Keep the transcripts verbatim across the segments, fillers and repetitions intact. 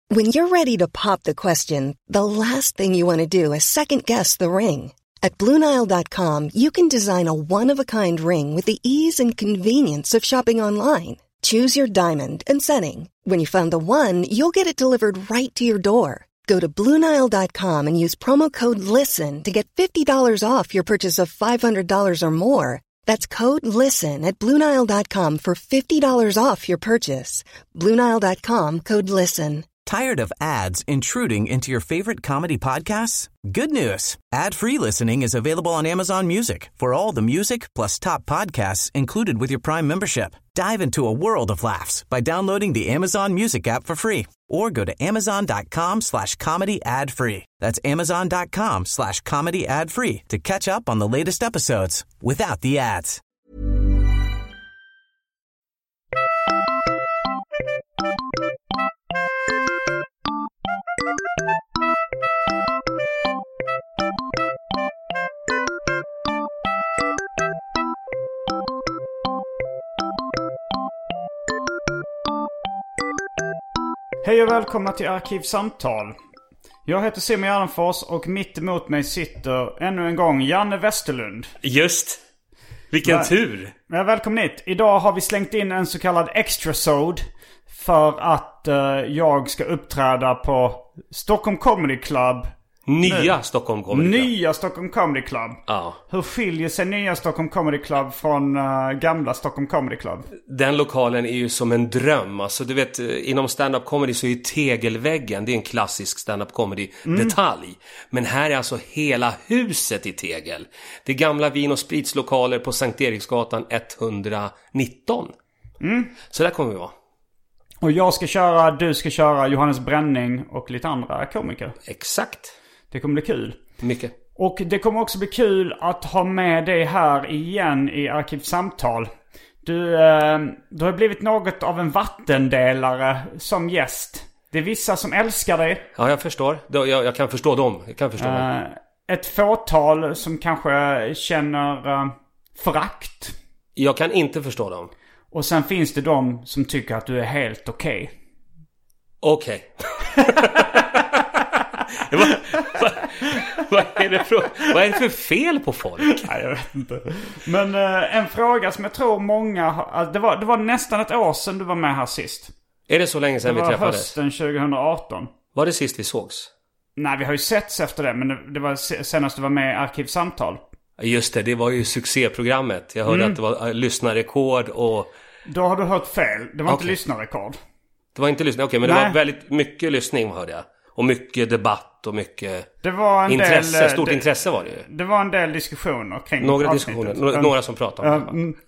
When you're ready to pop the question, the last thing you want to do is second-guess the ring. At Blue Nile dot com, you can design a one-of-a-kind ring with the ease and convenience of shopping online. Choose your diamond and setting. When you find the one, you'll get it delivered right to your door. Go to Blue Nile dot com and use promo code LISTEN to get fifty dollars off your purchase of five hundred dollars or more. That's code LISTEN at Blue Nile dot com for fifty dollars off your purchase. Blue Nile dot com, code LISTEN. Tired of ads intruding into your favorite comedy podcasts? Good news. Ad-free listening is available on Amazon Music for all the music plus top podcasts included with your Prime membership. Dive into a world of laughs by downloading the Amazon Music app for free or go to amazon.com slash comedy ad free. That's amazon.com slash comedy ad free to catch up on the latest episodes without the ads. Hej och välkomna till Arkivsamtal. Jag heter Simon Gärdenfors och mitt emot mig sitter ännu en gång Janne Westerlund. Just. Vilken Väl- tur. Ja, välkommen hit. Idag har vi slängt in en så kallad extrasode för att uh, jag ska uppträda på Stockholm Comedy Club. Nya Nu. Stockholm Comedy Club. Nya Stockholm Comedy Club. Ja. Hur skiljer sig nya Stockholm Comedy Club från uh, gamla Stockholm Comedy Club? Den lokalen är ju som en dröm. Alltså du vet, inom stand-up comedy så är ju tegelväggen, det är en klassisk stand-up comedy detalj. Mm. Men här är alltså hela huset i tegel. Det är gamla vin- och spritslokaler på Sankt Eriksgatan etthundranitton. Mm. Så där kommer vi vara. Och jag ska köra, du ska köra Johannes Bränning och lite andra komiker. Exakt. Det kommer bli kul. Mycket. Och det kommer också bli kul att ha med dig här igen i Arkivsamtal. Du, eh, du har blivit något av en vattendelare som gäst. Det är vissa som älskar dig. Ja, jag förstår. Jag, jag kan förstå dem. Jag kan förstå eh, dem. Ett fåtal som kanske känner eh, förakt. Jag kan inte förstå dem. Och sen finns det de som tycker att du är helt okej. Okej. vad, vad, vad, är det för, vad är det för fel på folk? Nej, jag vet inte. Men eh, en fråga som jag tror många har, alltså, det, var, det var nästan ett år sedan du var med här sist. Är det så länge sedan vi Det var träffades? hösten tjugoarton. Var det sist vi sågs? Nej, vi har ju setts efter det. Men det, det var senast du var med i Arkivsamtal. Just det, det var ju succéprogrammet. Jag hörde mm. att det var uh, lyssnarrekord och... Då har du hört fel. Det var okay. inte lyssnarrekord. Det var inte lyssnar. Okej, okay, men Nej. det var väldigt mycket lyssning, hörde jag. Och mycket debatt och mycket det var en intresse. Del, Stort det, intresse var det ju. Det var en del diskussioner kring Några avsnittet. diskussioner, um, några som pratade om det. Um,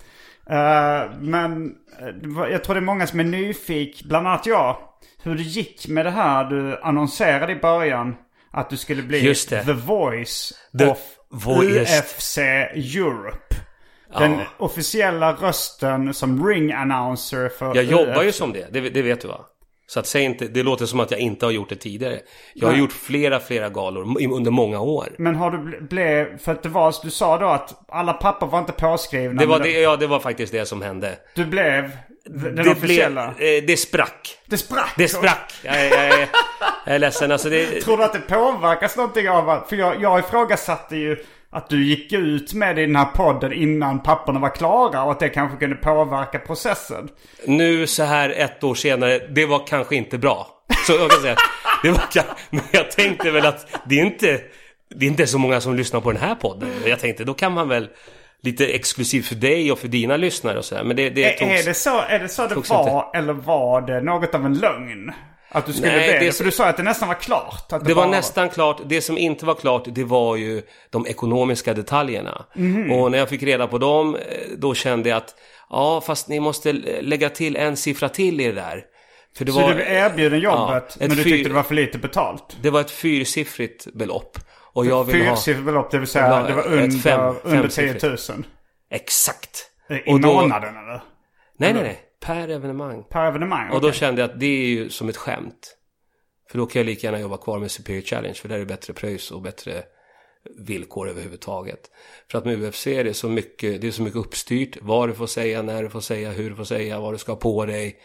uh, men jag tror det är många som är nyfik, bland annat jag, hur det gick med det här. Du annonserade i början att du skulle bli The Voice The of voice. U F C Europe. Den ja. officiella rösten som ring announcer för Jag U F C. jobbar ju som det, det, det vet du va? Så att säg inte, det låter som att jag inte har gjort det tidigare. Jag har Nej. gjort flera, flera galor under många år. Men har du blivit, för att det var, du sa då att alla papper var inte påskrivna. Det var det, ja, det var faktiskt det som hände. Du blev den det officiella. Blev, eh, det sprack. Det sprack? Det sprack. Jag, jag, jag, jag är ledsen. Alltså det... Tror du att det påverkas någonting av att, för jag, jag ifrågasatte ju att du gick ut med i den här podden innan papperna var klara och att det kanske kunde påverka processen. Nu så här ett år senare, det var kanske inte bra. Så jag kan säga, det var, men jag tänkte väl att det är inte det är inte så många som lyssnar på den här podden. Jag tänkte, då kan man väl lite exklusivt för dig och för dina lyssnare och så här. Men det, det togs, är det så, är det så det var inte. Eller var det något av en lögn? Att du skulle Nej, bli det, för du sa att det nästan var klart. Att det det var bara... nästan klart. Det som inte var klart, det var ju de ekonomiska detaljerna. Mm. Och när jag fick reda på dem, då kände jag att ja, fast ni måste lägga till en siffra till i det där. För det så var, du blev erbjuden jobbet, ja, men du fyr... tyckte det var för lite betalt? Det var ett fyrsiffrigt belopp. Och jag vill fyrsiffrigt belopp, det vill säga det var under, fem, under tio tusen. Exakt. I och månaden då, eller? Nej, nej, nej. Per evenemang. Per evenemang, Och då okay. kände jag att det är ju som ett skämt. För då kan jag lika gärna jobba kvar med Superior Challenge. För där är det bättre pröjs och bättre villkor överhuvudtaget. För att med U F C är det så mycket, det är så mycket uppstyrt. Vad du får säga, när du får säga, hur du får säga, vad du ska ha på dig.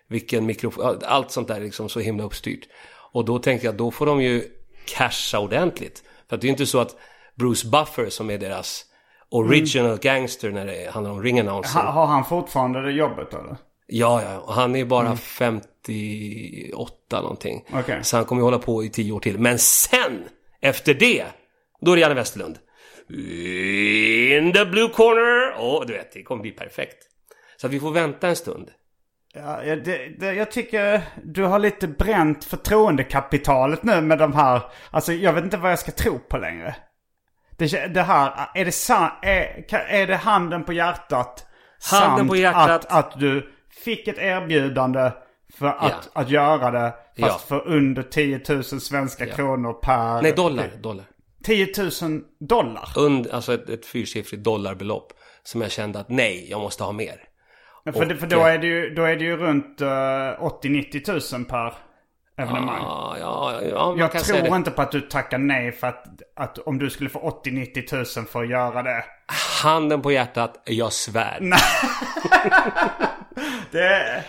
vilken mikrofon, allt sånt där är liksom så himla uppstyrt. Och då tänkte jag, då får de ju casha ordentligt. För att det är inte så att Bruce Buffer som är deras original mm. gangster när det handlar om ring announcing. Ha, har han fortfarande det jobbet eller? Ja, ja. Och han är bara mm. femtioåtta någonting. Okay. Så han kommer ju hålla på i tio år till. Men sen, efter det, då är det Janne Westerlund. In the blue corner. Och du vet, det kommer bli perfekt. Så att vi får vänta en stund. Ja, det, det, jag tycker du har lite bränt förtroendekapitalet nu med de här. Alltså jag vet inte vad jag ska tro på längre. Det, det här, är det, san, är, är det handen på hjärtat handen sant på hjärtat. Att, att du fick ett erbjudande för att, ja. att göra det fast ja. för under tio tusen svenska ja. kronor per... Nej, dollar, dollar. tio tusen dollar? Und, alltså ett, ett fyrsiffrigt dollarbelopp som jag kände att nej, jag måste ha mer. För, och, det, för då, är det ju, då är det ju runt uh, åttio till nittio tusen per evenemang. Ja, ja, ja, jag tror inte på att du tackar nej för att, att om du skulle få åttio till nittio tusen för att göra det. Handen på hjärtat, jag svär. det,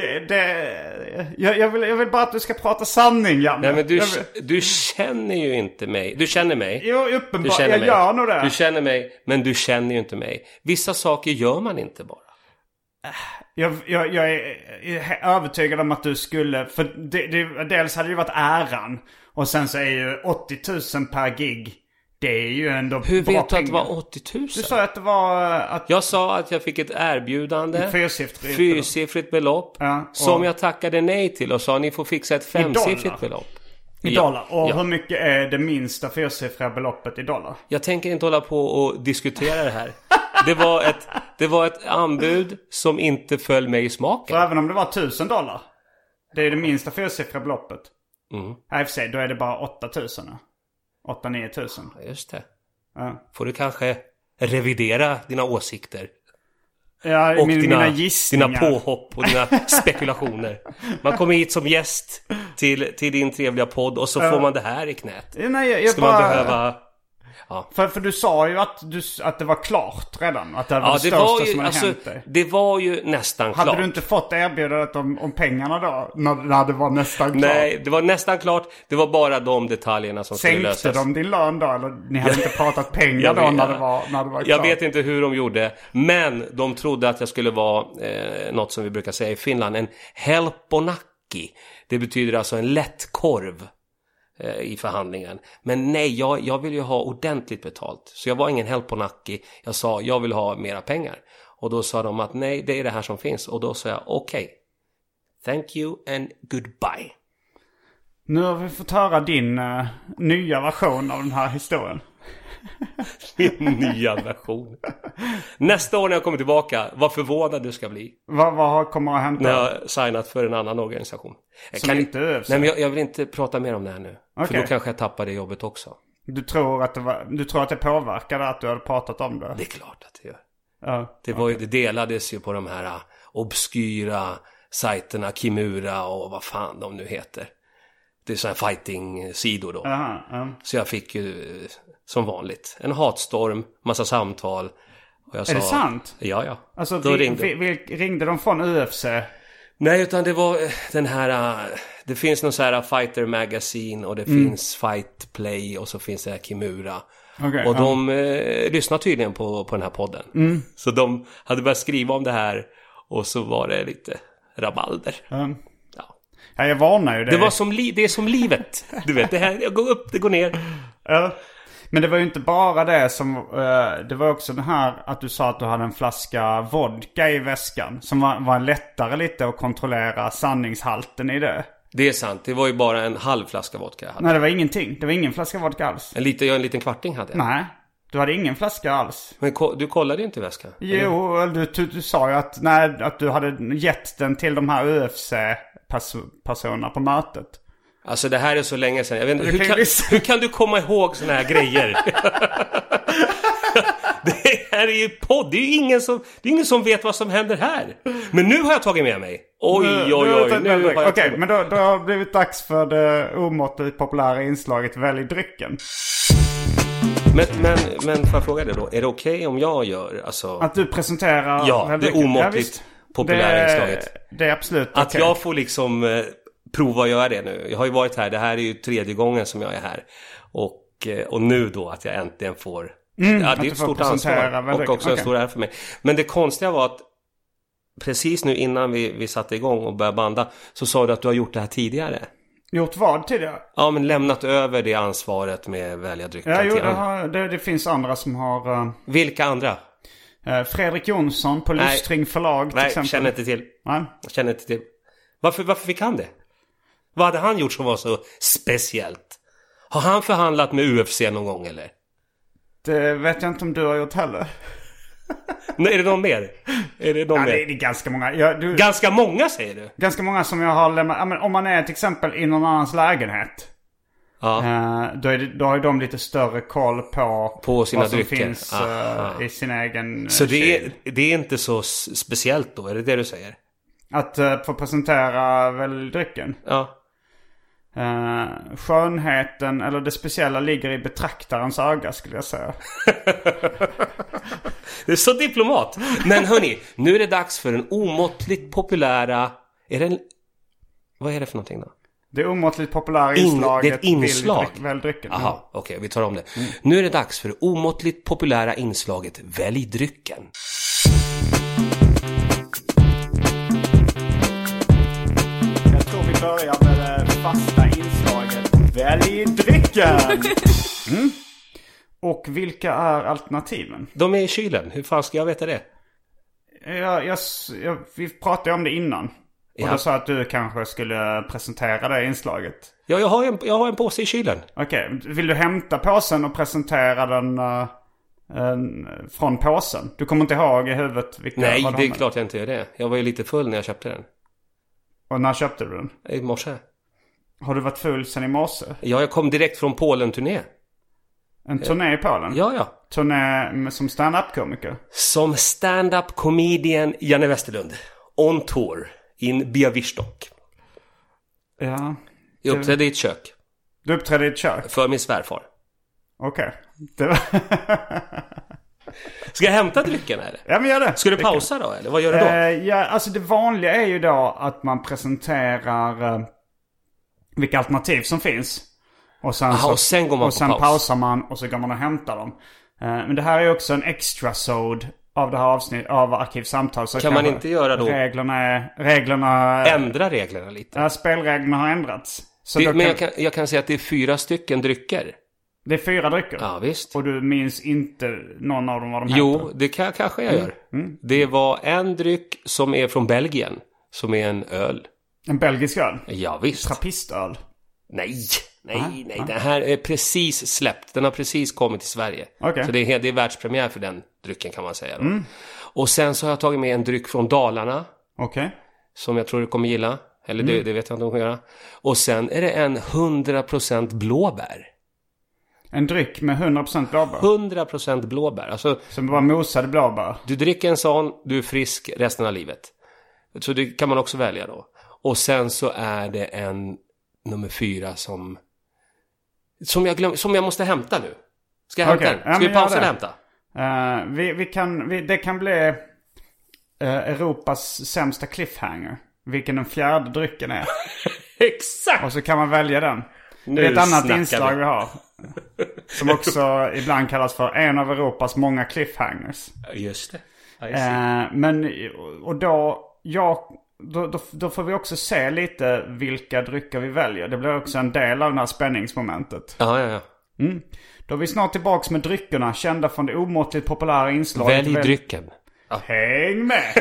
det, jag, jag, vill, jag vill bara att du ska prata sanning, Janne. Nej, men du, vill... du känner ju inte mig. Du känner mig. Jo, uppenbart. Jag mig. gör nog det. Du känner mig, men du känner ju inte mig. Vissa saker gör man inte bara. Jag, jag, jag är övertygad om att du skulle... För det, det, dels hade det ju varit äran. Och sen så är ju åttio tusen per gig. Det är ju ändå bra. Hur vet du pengar. att det var åttio tusen? Du sa att det var... Att... Jag sa att jag fick ett erbjudande. Fyrsiffrigt, fyrsiffrigt belopp. Ja, och... Som jag tackade nej till. Och sa ni får fixa ett femsiffrigt belopp. I ja. dollar. Och ja. hur mycket är det minsta fyrsiffriga beloppet i dollar? Jag tänker inte hålla på och diskutera det här. Det var ett, det var ett anbud som inte föll mig i smaken. För även om det var tusen dollar. Det är det minsta fyrsiffriga beloppet. Mm. Nej, för sig, då är det bara åtta tusen. åtta till nio tusen. Just det. Ja. Får du kanske revidera dina åsikter. Ja, och min, dina, mina gissningar. dina påhopp och dina spekulationer. Man kommer hit som gäst till, till din trevliga podd och så ja. får man det här i knät. Nej, jag, jag Ska bara... man behöva... Ja. För, för du sa ju att, du, att det var klart redan. Att det var ja, det, det största var ju, som hade alltså, hänt dig. Det var ju nästan hade klart. Hade du inte fått erbjudandet om, om pengarna då? När, när det var nästan klart? Nej, det var nästan klart. Det var bara de detaljerna som Sänkte skulle lösas. Sänkte de din lön då? Eller ni hade inte pratat pengar då när det var, när det var klart? Jag vet inte hur de gjorde. Men de trodde att jag skulle vara eh, något som vi brukar säga i Finland. En helponaki. Det betyder alltså en lättkorv i förhandlingen. Men nej, jag, jag vill ju ha ordentligt betalt. Så jag var ingen helponaki. Jag sa, jag vill ha mera pengar. Och då sa de att nej, det är det här som finns. Och då sa jag, okej. Okay. Thank you and goodbye. Nu har vi fått höra din uh, nya version av den här historien. Min nya version. Nästa år när jag kommer tillbaka, vad förvånad du ska bli. Vad, vad kommer att hända? När jag har signat för en annan organisation. Jag Som kan inte nej, nej, men jag, jag vill inte prata mer om det här nu. Okay. För då kanske jag tappar det jobbet också. Du tror att det, var, du tror att det påverkade att du hade pratat om det? Det är klart att det gör. Ja, det, var, okay. det delades ju på de här uh, obskyra sajterna, Kimura och vad fan de nu heter. Det är sådana fighting-sidor då. Aha, ja. Så jag fick ju som vanligt en hatstorm, massa samtal. Och jag är sa, det sant? Ja, ja. Alltså, då vi, ringde. Vi, vi, ringde de från U F C? Nej, utan det var den här... Uh, det finns någon så här Fighter Magazine och det mm. finns Fight Play och så finns det här Kimura. Okay, och ja. de uh, lyssnar tydligen på, på den här podden. Mm. Så de hade börjat skriva om det här och så var det lite rabalder. Mm. Ja, jag varnar ju det. Det, var som li- det är som livet. Du vet, det här jag går upp, det går ner. Ja. Men det var ju inte bara det som... Uh, det var också det här att du sa att du hade en flaska vodka i väskan. Som var, var lättare lite att kontrollera sanningshalten i det. Det är sant, det var ju bara en halv flaska vodka jag hade. Nej, det var ingenting. Det var ingen flaska vodka alls. En liten, jag en liten kvarting hade jag. Nej, du hade ingen flaska alls. Men ko- du kollade ju inte väskan. Jo, du, du, du sa ju att, nej, att du hade gett den till de här U F C-personerna på mötet. Alltså det här är så länge sedan. Jag vet inte, hur, kan, hur kan du komma ihåg såna här grejer? Det här är ju podd. Det är ju ingen som, det är ingen som vet vad som händer här. Men nu har jag tagit med mig. Oj, oj, oj. oj nu har jag Okej, men då, då har det blivit dags för det omåttligt populära inslaget Välj drycken. Men, men, men får jag fråga dig då? Är det okej okay om jag gör? Alltså... Att du presenterar... Ja, det är omåttligt, populära inslaget. Det, det är absolut Att okay. jag får liksom eh, prova att göra det nu. Jag har ju varit här, det här är ju tredje gången som jag är här. Och, eh, och nu då att jag äntligen får... Mm, ja, det är ett stort ansvar och också okay. en stor ära för mig. Men det konstiga var att precis nu innan vi, vi satte igång och började banda så sa du att du har gjort det här tidigare. Gjort vad tidigare? Ja, men lämnat över det ansvaret med välja drycker. Ja, jo, det, har, det, det finns andra som har... Uh, Vilka andra? Uh, Fredrik Jonsson på Lystring förlag till Nej, exempel. Nej, känner inte till. Nej. Jag känner inte till. Varför, varför fick han det? Vad hade han gjort som var så speciellt? Har han förhandlat med U F C någon gång eller? Det vet jag inte om du har gjort heller. Nej, är det någon mer? Är det någon ja, mer? det är ganska många. Ja, du... Ganska många säger du? Ganska många som jag har lämnat. Ja, men om man är till exempel i någon annans lägenhet. Ja. Eh, då, är det, då har de lite större koll på, på sina vad som drycker. finns uh, i sin egen Så det är, kyl. det är inte så speciellt då? Är det det du säger? Att uh, få presentera väl drycken? Ja. Uh, skönheten eller det speciella ligger i betraktarens öga skulle jag säga. Det är så diplomat. Men hörni, nu är det dags för den omåttligt populära... Är det en... Vad är det för någonting då? Det omåttligt populära inslaget. In, det är ett inslag. Vill, väl drycken. Jaha, okej, okay, vi tar om det. Mm. Nu är det dags för det omåttligt populära inslaget Välj drycken. Jag tror vi börjar med det fasta inslaget Välj drycken. Mm. Och vilka är alternativen? De är i kylen. Hur fan ska jag veta det? Jag, jag, jag, vi pratade om det innan. Och ja. Då sa att du kanske skulle presentera det inslaget. Ja, jag har en, jag har en påse i kylen. Okej, okay. Vill du hämta påsen och presentera den uh, uh, från påsen? Du kommer inte ihåg i huvudet vilka... Nej, det är klart jag inte gör det. Jag var ju lite full när jag köpte den. Och när köpte du den? I morse. Har du varit full sen i morse? Ja, jag kom direkt från Polen-turné. En turné i Polen? Ja, ja. Turné som stand-up-komiker? Som stand-up-comedian Janne Westerlund. On tour. In Białystok. Ja. Jag uppträdde i ett kök. Du uppträdde i ett kök? För min svärfar. Okej. Okay. Var... Ska jag hämta drycken eller? Ja, men gör det. Ska du pausa då eller? Vad gör du då? Uh, ja, alltså det vanliga är ju då att man presenterar uh, vilka alternativ som finns. Och sen, Aha, så, och sen går man och sen på paus. pausar man och så går man och hämtar dem. Uh, men det här är också en extra-sod av det här avsnitt av Arkivsamtal. Så kan man inte göra då? Reglerna är... Reglerna, ändra reglerna lite. Ja, spelreglerna har ändrats. Så det, men kan, jag, kan, jag kan säga att det är fyra stycken drycker. Det är fyra drycker? Ja, visst. Och du minns inte någon av dem vad de heter? Jo, det kan, kanske jag gör. Mm. Mm. Det var en dryck som är från Belgien. Som är en öl. En belgisk öl? Ja, visst. Trappistöl? Nej, nej, ah, nej. Ah. Den här är precis släppt. Den har precis kommit till Sverige. Okay. Så det är, det är världspremiär för den drycken kan man säga då. Mm. Och sen så har jag tagit med en dryck från Dalarna. Okej. Okay. Som jag tror du kommer gilla. Eller mm. det, det vet jag inte om de kommer göra. Och sen är det en hundra procent blåbär. En dryck med hundra procent blåbär? hundra procent blåbär. Alltså, som bara mosade blåbär? Du dricker en sån, du är frisk resten av livet. Så det kan man också välja då. Och sen så är det en nummer fyra som... Som jag, glöm, som jag måste hämta nu. Ska jag hämta okay. den? Ja, Ska vi pausa eller hämta? Uh, vi, vi kan, vi, det kan bli uh, Europas sämsta cliffhanger. Vilken den fjärde drycken är. Exakt! Och så kan man välja den. Nu det är ett annat vi. inslag vi har. Som också ibland kallas för en av Europas många cliffhangers. Just det. Uh, men, och då, jag, då, då, då får vi också se lite vilka drycker vi väljer. Det blir också en del av det här spänningsmomentet. Ja, ja, ja. Mm. Då är vi snart tillbaks med dryckerna kända från det omåttligt populära inslaget. Välj Väl... drycken. Ja. Häng med!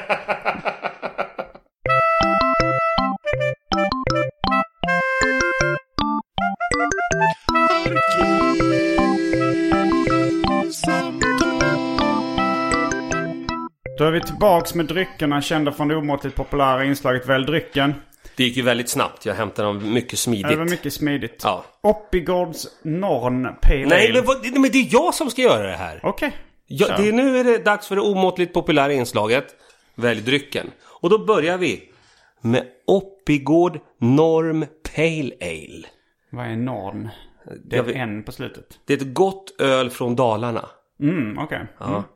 Då är vi tillbaks med dryckerna kända från det omåttligt populära inslaget Välj drycken. Det gick ju väldigt snabbt. Jag hämtade dem mycket smidigt. Det var mycket smidigt. Ja. Oppigårds Norn Pale Nej, men, vad, men det är jag som ska göra det här. Okej. Okay. Ja, det är, nu är det dags för det omåttligt populära inslaget Välj drycken. Och då börjar vi med Oppigård Norm Pale Ale. Vad är Norn? Det är en på slutet. Det är ett gott öl från Dalarna. Mm, okej. Okay. Ja. Mm.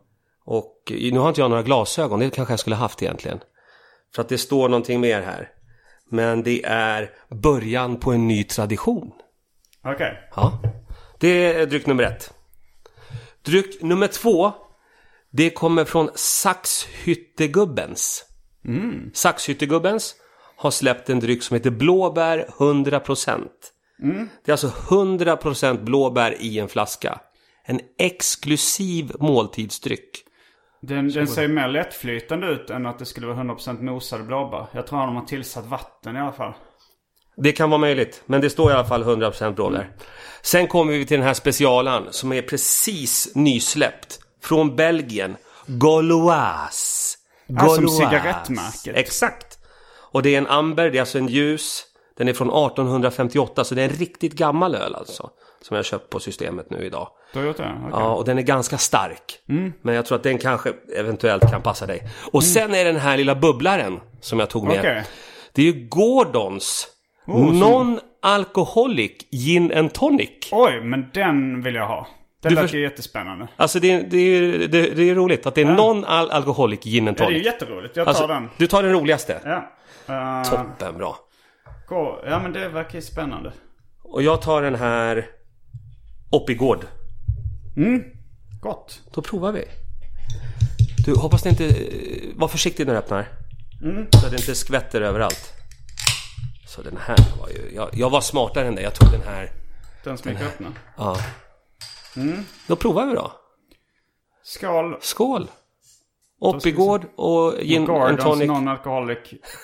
Och nu har inte jag några glasögon, det kanske jag skulle haft egentligen. För att det står någonting mer här. Men det är början på en ny tradition. Okej. Okay. Ja, det är dryck nummer ett. Dryck nummer två, det kommer från Saxhyttegubbens. Mm. Saxhyttegubbens har släppt en dryck som heter blåbär hundra procent. Mm. Det är alltså hundra procent blåbär i en flaska. En exklusiv måltidsdryck. Den, den ser mer lättflytande ut än att det skulle vara hundra procent mosade blåbär. Jag tror att de har tillsatt vatten i alla fall. Det kan vara möjligt, men det står i alla fall hundra procent blåbär. Mm. Sen kommer vi till den här specialen som är precis nysläppt. Från Belgien. Gauloise. Alltså som cigarettmärket. Exakt. Och det är en amber, det är alltså en ljus. Den är från arton femtioåtta, så det är en riktigt gammal öl alltså. Som jag har köpt på systemet nu idag. Toyota, okay. Ja, och den är ganska stark. Mm. Men jag tror att den kanske eventuellt kan passa dig. Och mm. sen är den här lilla bubblaren som jag tog med. Okay. Det är ju Gordons oh, non-alcoholic gin and tonic. Oj, men den vill jag ha. Den låter för... jättespännande. Alltså det, det, är, det, det är roligt att det är ja. non-alcoholic gin and tonic. Ja, det är jätteroligt. Jag tar alltså, den. Du tar den roligaste. Ja. Uh... Toppen, bra. Ja, men det verkar spännande. Och jag tar den här Oppigård. Mm, gott. Då provar vi. Du, hoppas det inte... Var försiktig när du öppnar. Mm. Så att det inte skvätter överallt. Så den här var ju... Jag, jag var smartare än det. Jag tog den här... Den som gick öppna. Ja. Mm. Då provar vi då. Skål. Skål. Oppigård och gin and tonic. Non-alcoholic.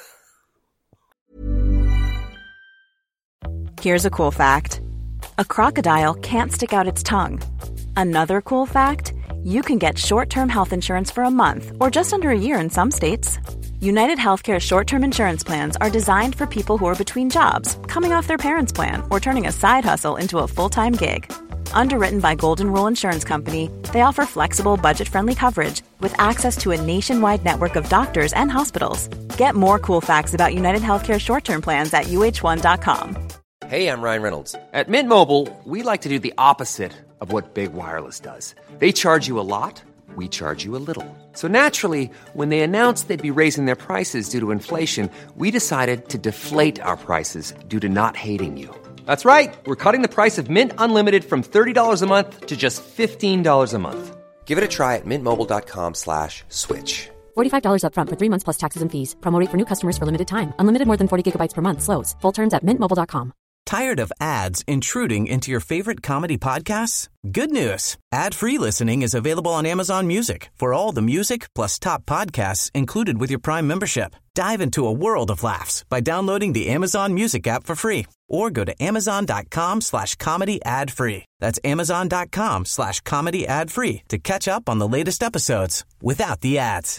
Here's a cool fact. A crocodile can't stick out its tongue. Another cool fact, you can get short-term health insurance for a month or just under a year in some states. United Healthcare short-term insurance plans are designed for people who are between jobs, coming off their parents' plan, or turning a side hustle into a full-time gig. Underwritten by Golden Rule Insurance Company, they offer flexible, budget-friendly coverage with access to a nationwide network of doctors and hospitals. Get more cool facts about United Healthcare short-term plans at U H one dot com. Hey, I'm Ryan Reynolds. At Mint Mobile, we like to do the opposite of what Big Wireless does. They charge you a lot, we charge you a little. So naturally, when they announced they'd be raising their prices due to inflation, we decided to deflate our prices due to not hating you. That's right. We're cutting the price of Mint Unlimited from thirty dollars a month to just fifteen dollars a month. Give it a try at mintmobile.com slash switch. forty-five dollars up front for three months plus taxes and fees. Promo rate for new customers for limited time. Unlimited more than forty gigabytes per month. Slows full terms at mint mobile dot com. Tired of ads intruding into your favorite comedy podcasts? Good news. Ad-free listening is available on Amazon Music for all the music plus top podcasts included with your Prime membership. Dive into a world of laughs by downloading the Amazon Music app for free or go to amazon.com slash comedy ad free. That's amazon.com slash comedy ad free to catch up on the latest episodes without the ads.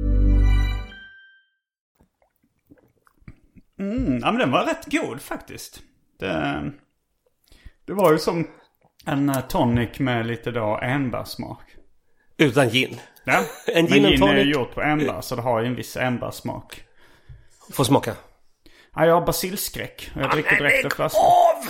Mm, ja, men den var rätt god faktiskt. Det, det var ju som en tonic med lite då enbärsmak. Utan gin. Ja, en gin men gin är ju gjort på enbär, så det har ju en viss enbärsmak. Får smaka. Ja, jag har basilskräck. Jag dricker direkt efter flaskan.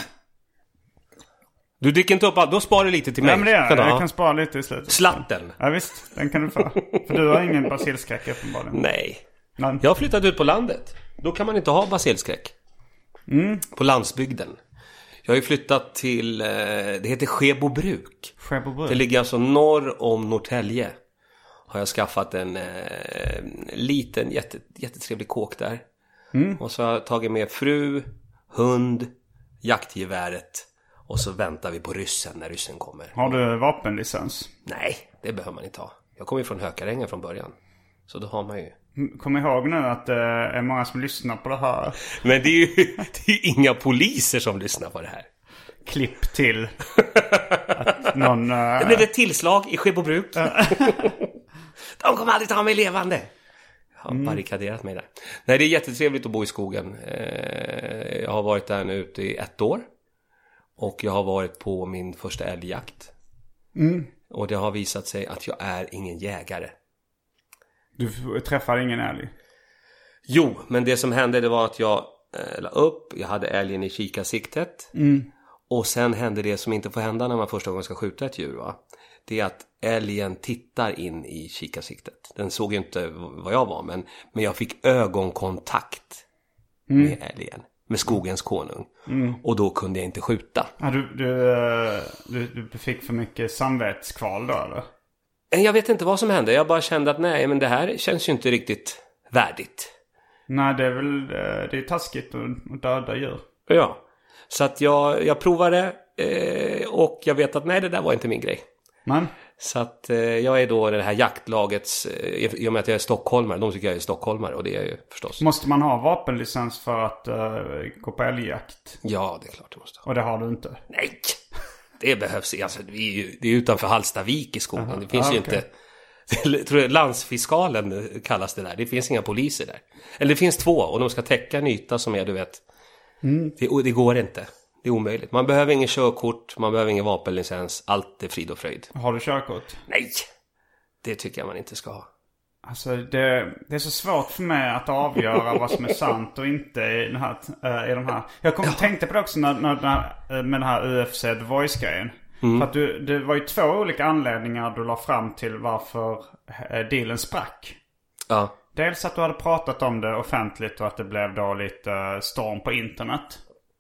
Du dricker inte upp allt, då sparar du lite till mig. Ja, men det är, jag kan spara lite i slutet. Slatten. Ja visst, den kan du få. För du har ingen basilskräck uppenbarligen. Nej. Men. Jag har flyttat ut på landet. Då kan man inte ha basilskräck. Mm. På landsbygden. Jag har ju flyttat till, eh, det heter Skebobruk. Skebobruk. Det ligger alltså norr om Norrtälje. Har jag skaffat en eh, liten jätte, jättetrevlig kåk där. Mm. Och så har jag tagit med fru, hund, jaktgeväret. Och så väntar vi på ryssen när ryssen kommer. Har du vapenlicens? Nej, det behöver man inte ha. Jag kommer ju från Hökarängen från början. Så då har man ju... Kom ihåg nu att det är många som lyssnar på det här. Men det är ju, det är ju inga poliser som lyssnar på det här. Klipp till att någon... Det blev ett tillslag i Skebobruk. De kommer aldrig ta mig levande. Jag har barrikaderat mig där. Nej, det är jättetrevligt att bo i skogen. Jag har varit där nu ute i ett år. Och jag har varit på min första älgjakt. Mm. Och det har visat sig att jag är ingen jägare. Du träffar ingen älg? Jo, men det som hände det var att jag eh, la upp. Jag hade älgen i kikarsiktet. Mm. Och sen hände det som inte får hända när man första gången ska skjuta ett djur, va? det är att älgen tittar in i kikarsiktet. Den såg ju inte vad jag var, men, men jag fick ögonkontakt mm. med älgen. Med skogens konung. Mm. Och då kunde jag inte skjuta. Ja, du, du, du, du fick för mycket samvetskval då, eller? Jag vet inte vad som hände. Jag bara kände att nej, men det här känns ju inte riktigt värdigt. Nej, det är väl det är taskigt att döda djur. Ja, så att jag, jag provade eh, och jag vet att nej, det där var inte min grej. Men? Så att eh, jag är då det här jaktlagets, eh, i och med att jag är stockholmare, de tycker jag är stockholmare och det är jag ju förstås. Måste man ha vapenlicens för att uh, gå på älgjakt? Ja, det är klart du måste. Och det har du inte? Nej, det behövs, alltså vi är ju, det är utanför Hallstavik i skogen. Uh-huh. Det finns ah, ju okay. inte, jag tror jag, landsfiskalen kallas det där, det finns inga poliser där. Eller det finns två och de ska täcka en yta som är, du vet, mm. det, det går inte. Det är omöjligt. Man behöver ingen körkort, man behöver ingen vapenlicens. Allt är frid och fröjd. Har du körkort? Nej, det tycker jag man inte ska ha. Alltså det, det är så svårt för mig att avgöra vad som är sant och inte i den här. Uh, i de här. Jag kom, ja. tänkte på det också när, när, när, med den här U F C The Voice-grejen. Mm. För att du, det var ju två olika anledningar du la fram till varför uh, dealen sprack. Ja. Dels att du hade pratat om det offentligt och att det blev då lite uh, storm på internet.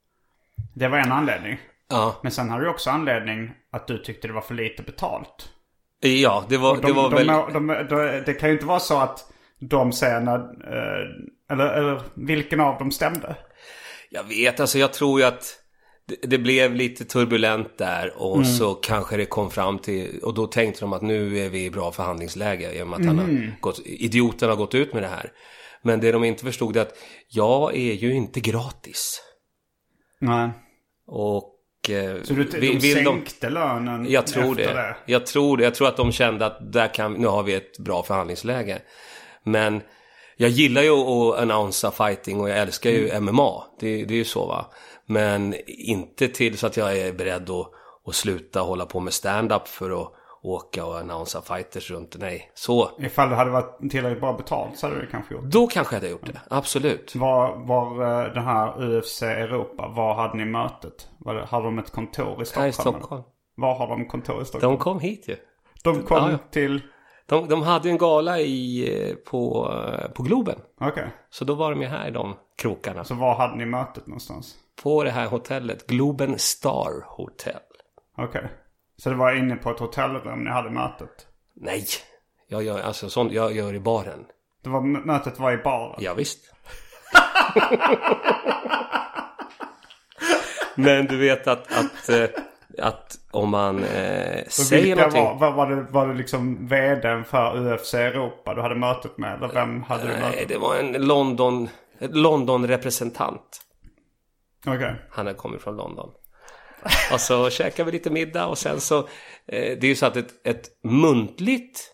Det var en anledning. Ja. Men sen har du också anledning att du tyckte det var för lite betalt. Ja, det var, de, det var de, väl... De, de, de, det kan ju inte vara så att de säger när, eller, eller vilken av dem stämde. Jag vet, alltså jag tror ju att det, det blev lite turbulent där. Och mm. så kanske det kom fram till, och då tänkte de att nu är vi i bra förhandlingsläge. I och med att mm. han har gått, idioten har gått ut med det här. Men det de inte förstod är att jag är ju inte gratis. Nej. Och eh, så du, de vill sänkte de, lönen jag tror efter det. det? Jag tror det. Jag tror att de kände att där kan, nu har vi ett bra förhandlingsläge. Men jag gillar ju att annonsa fighting och jag älskar ju mm. M M A. Det, det är ju så, va. Men inte till så att jag är beredd att, att sluta hålla på med stand-up för att åka och annonsa fighters runt. Nej, så. Ifall det hade varit tillräckligt bra betalt så hade du kanske gjort det. Då kanske jag hade gjort det, absolut. Var, var den här U F C Europa, var hade ni mötet? Var det, hade de ett kontor i Stockholm? Nej, i Stockholm. Var har de kontor i Stockholm? De kom hit ju. De kom ja, ja. till... De, de hade en gala i, på, på Globen. Okej. Okay. Så då var de ju här i de krokarna. Så var hade ni mötet någonstans? På det här hotellet, Globen Star Hotel. Okej. Okay. Så det var inne på ett hotellrum ni hade mötet? Nej, jag gör, alltså, sånt, jag gör i baren. Det var, mötet var i baren? Ja, visst. Men du vet att, att, att om man eh, säger någonting... Var, var, var, det, var det liksom vdn för U F C Europa du hade mötet med? Eller vem hade du mötet med? Nej, det var en London, London-representant. Okej. Okay. Han hade kommit från London. Och så käkade vi lite middag och sen så, eh, det är ju så att ett, ett muntligt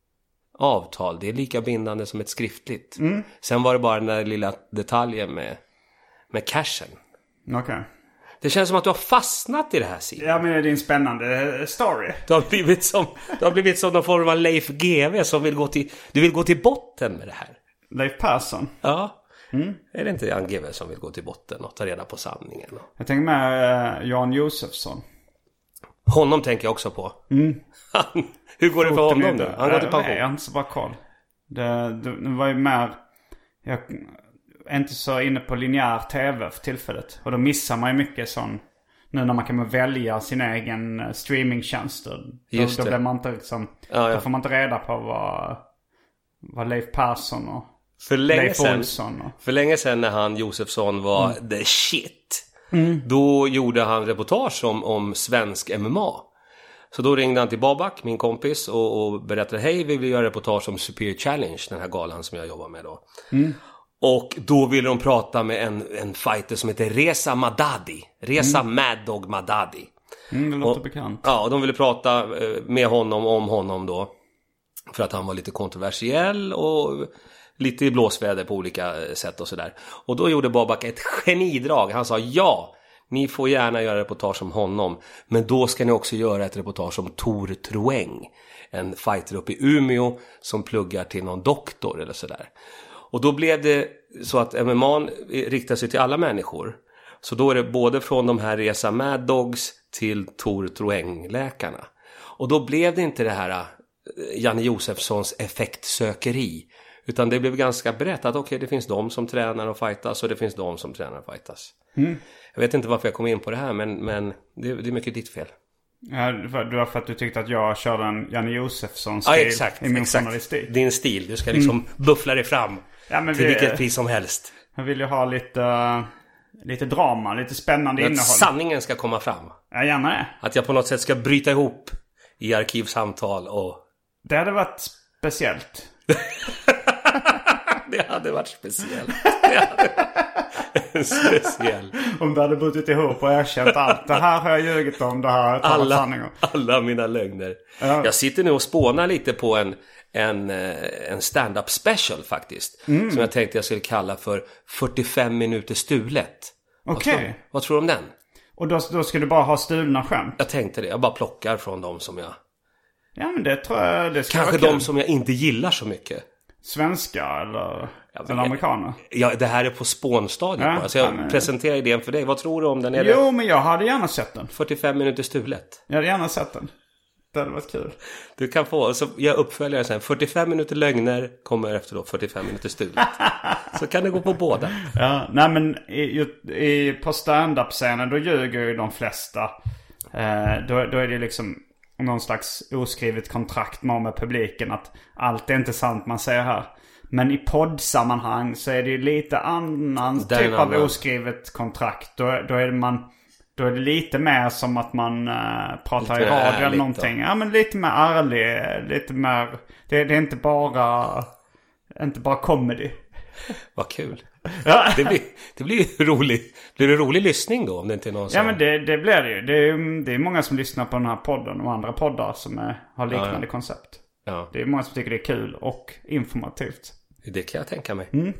avtal, det är lika bindande som ett skriftligt. Mm. Sen var det bara den där lilla detaljen med, med cashen. Okej. Okay. Det känns som att du har fastnat i det här sidan. Ja, men det är en spännande story. Du har blivit som, du har blivit som någon form av Leif G W som vill gå till, du vill gå till botten med det här. Leif Persson? Ja. Mm. Är det inte Jan G W som vill gå till botten och ta reda på sanningen? Jag tänker med uh, Jan Josefsson. Honom tänker jag också på. Mm. Hur går det för honom nu? Han går till pension. Nej, jag har inte så bra koll. Det, det, det var ju mer... Jag är inte så inne på linjär tv för tillfället. Och då missar man ju mycket sån... Nu när man kan välja sin egen streamingtjänster. Just då, då blir man inte liksom... Ja, ja. Då får man inte reda på vad, vad Leif Persson och... För länge, sedan, för länge sedan när han Josefsson var mm. the shit. Mm. Då gjorde han reportage om, om svensk M M A. Så då ringde han till Babak, min kompis, och, och berättade: hej, vi vill göra reportage om Superior Challenge, den här galan som jag jobbar med då. Mm. Och då ville de prata med en, en fighter som heter Reza Madadi. Reza mm. Mad Dog Madadi. Mm, det låter bekant. Ja, och de ville prata med honom om honom då. För att han var lite kontroversiell och lite i blåsväder på olika sätt och sådär. Och då gjorde Babak ett genidrag. Han sa: ja, ni får gärna göra reportage om honom, men då ska ni också göra ett reportage om Tor Troeng, en fighter uppe i Umeå som pluggar till någon doktor eller sådär. Och då blev det så att M M A riktar sig till alla människor. Så då är det både från de här Reza Mad Dogs till Tor Troeng-läkarna. Och då blev det inte det här uh, Janne Josefssons effektsökeri. Utan det blev ganska brett att okej, okay, det finns de som tränar och fightas och det finns de som tränar och fightas. Mm. Jag vet inte varför jag kom in på det här, men, men det, det är mycket ditt fel. Ja, det var för att du tyckte att jag körde en Janne Josefsson-stil ja, exakt, i min exakt. journalistik. Din stil, du ska liksom mm. buffla dig fram ja, men till vi, vilket pris som helst. Jag vill ju ha lite, uh, lite drama, lite spännande att innehåll. Sanningen ska komma fram. Ja, gärna det. Att jag på något sätt ska bryta ihop i arkivsamtal och... Det hade varit speciellt. Det hade varit speciellt. Det hade varit speciellt. Om du hade brutit ihop och erkänt allt. Det här har jag ljugit om, det här har jag talat alla, sanning om. Alla mina lögner. Ja. Jag sitter nu och spånar lite på en, en, en stand-up special faktiskt. Mm. Som jag tänkte jag skulle kalla för fyrtiofem minuter stulet. Okej. Okay. Vad, vad tror du om den? Och då, då ska du bara ha stulna skämt? Jag tänkte det. Jag bara plockar från dem som jag... Ja, men det tror jag... Det ska kanske vara de som jag inte gillar så mycket. Svenska eller, ja, eller amerikaner? Ja, det här är på spånstadiet. Ja, alltså jag men... presenterar idén för dig. Vad tror du om den? Är jo, det... men jag hade gärna sett den. fyrtiofem minuter stulet. Jag hade gärna sett den. Det hade varit kul. Du kan få, så jag uppföljer sen. fyrtiofem minuter lögner kommer efter då fyrtiofem minuter stulet. Så kan det gå på båda. Ja, nej men i, i, på stand-up-scenen då ljuger ju de flesta. Eh, då, då är det liksom... någon slags oskrivet kontrakt med, med publiken att allt är inte sant man säger här. Men i poddsammanhang så är det ju lite annan Den typ annan. av oskrivet kontrakt. Då, då är det man då är det lite mer som att man uh, pratar lite i radio eller någonting. Då. Ja, men lite mer ärlig, lite mer det, det är inte bara inte bara comedy. Vad kul. Ja. Det blir det blir roligt. Blir det rolig lyssning då om det inte är någon som... Ja, men det det blir det ju. Det är det är många som lyssnar på den här podden och andra poddar som är, har liknande ja, ja. koncept. Ja. Det är många som tycker det är kul och informativt. Det kan jag tänka mig. Mm.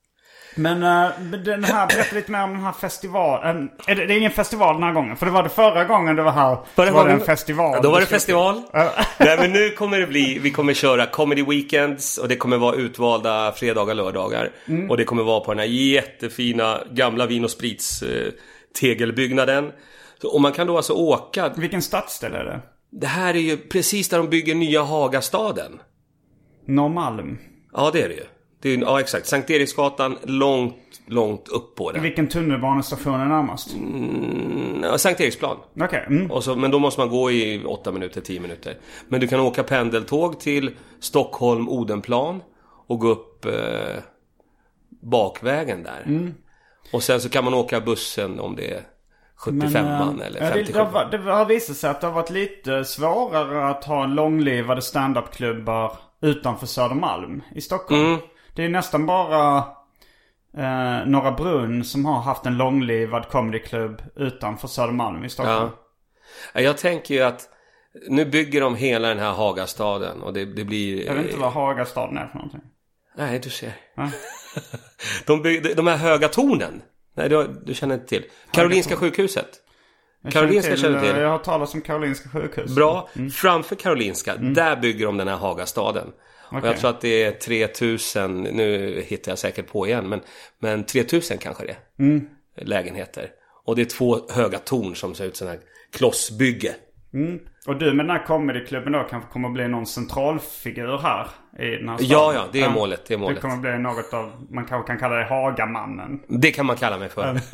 Men uh, den här, berätta lite mer om den här festivalen. Är det, det är ingen festival den här gången? För det var det förra gången du var här. Förra var det en festival. Ja, då var det festival. Nej, men nu kommer det bli, vi kommer köra comedy weekends. Och det kommer vara utvalda fredagar, lördagar. Mm. Och det kommer vara på den här jättefina gamla Vin och Sprits eh, tegelbyggnaden. Så, och man kan då alltså åka. Vilken stadsdel är det? Det här är ju precis där de bygger nya Hagastaden. Norrmalm. Ja, det är det ju. Det är, ja, exakt. Sankt Eriksgatan långt, långt upp på den. Vilken tunnelbanestation är närmast? Mm, ja, Sankt Eriksplan. Okej. Okay. Mm. Och så, men då måste man gå i åtta minuter, tio minuter. Men du kan åka pendeltåg till Stockholm, Odenplan. Och gå upp eh, bakvägen där. Mm. Och sen så kan man åka bussen om det är sjuttiofemman eller femtiosju. Det, det, har, det har visat sig att det har varit lite svårare att ha långlivade stand-up-klubbar utanför Södermalm i Stockholm. Mm. Det är nästan bara eh, Norra Brunn som har haft en långlivad comedyklubb utanför Södermalm i Stockholm. Ja. Jag tänker ju att nu bygger de hela den här Hagastaden och det, det blir... Jag vet inte vad Hagastaden är för någonting. Nej, du ser. Ja. de, bygger, de här höga tornen. Nej, du, du känner inte till. Karolinska sjukhuset. Jag Karolinska till, känner till. Jag har talat om Karolinska sjukhus. Bra. Mm. Framför Karolinska, mm. där bygger de den här Hagastaden. Okay. Och jag tror att det är tre tusen, nu hittar jag säkert på igen, men, men tre tusen kanske det är. Mm. Lägenheter. Och det är två höga torn som ser ut som en klossbygge. Mm. Och du med den här comedyklubben då kanske kommer att bli någon centralfigur här i den här staden. Ja, ja, det är målet, det är målet. Det kommer att bli något av, man kanske kan kalla det Hagamannen. Det kan man kalla mig för. Mm.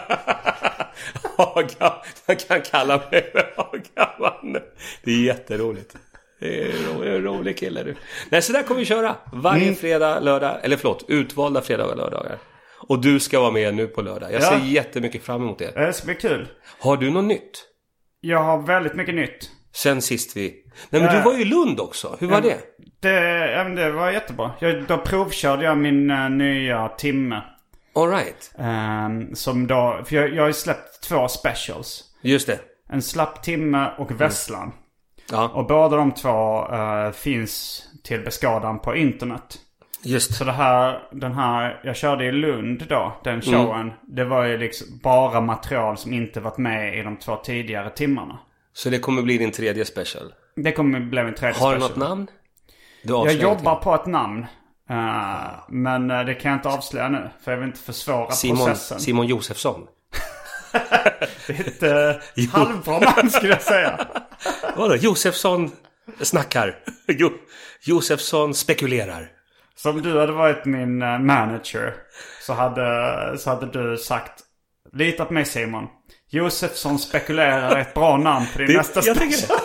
Haga, man kan kalla mig för Hagamannen. Det är jätteroligt. Det är en rolig, rolig kille du. Nej, så där kommer vi köra varje mm. fredag, lördag, eller förlåt, utvalda fredagar och lördagar. Och du ska vara med nu på lördag. Jag ja. ser jättemycket fram emot det. Det ska bli kul. Har du något nytt? Jag har väldigt mycket nytt. Sen sist vi... Nej, men äh, du var ju i Lund också. Hur var ja, det? Det, ja, det var jättebra. Jag, då provkörde jag min uh, nya timme. All right. Um, som då... För jag, jag har ju släppt två specials. Just det. En slapp timme och Vesslan. Mm. Ja. Och båda de två uh, finns till beskådan på internet. Just. Så det här, den här, jag körde i Lund då, den showen. Mm. Det var ju liksom bara material som inte varit med i de två tidigare timmarna. Så det kommer bli din tredje special? Det kommer bli min tredje special. Har special. du något namn? Du jag jobbar på ett namn. Uh, men uh, det kan jag inte avslöja nu. För jag vill inte försvåra Simon, processen. Simon Josefsson. Det är ett uh, halvbra namn skulle jag säga. Vadå? Josefsson snackar. Jo, Josefsson spekulerar. Så om du hade varit min manager så hade, så hade du sagt, lita på mig Simon. Josefsson spekulerar ett bra namn på din det, nästa jag tycker det.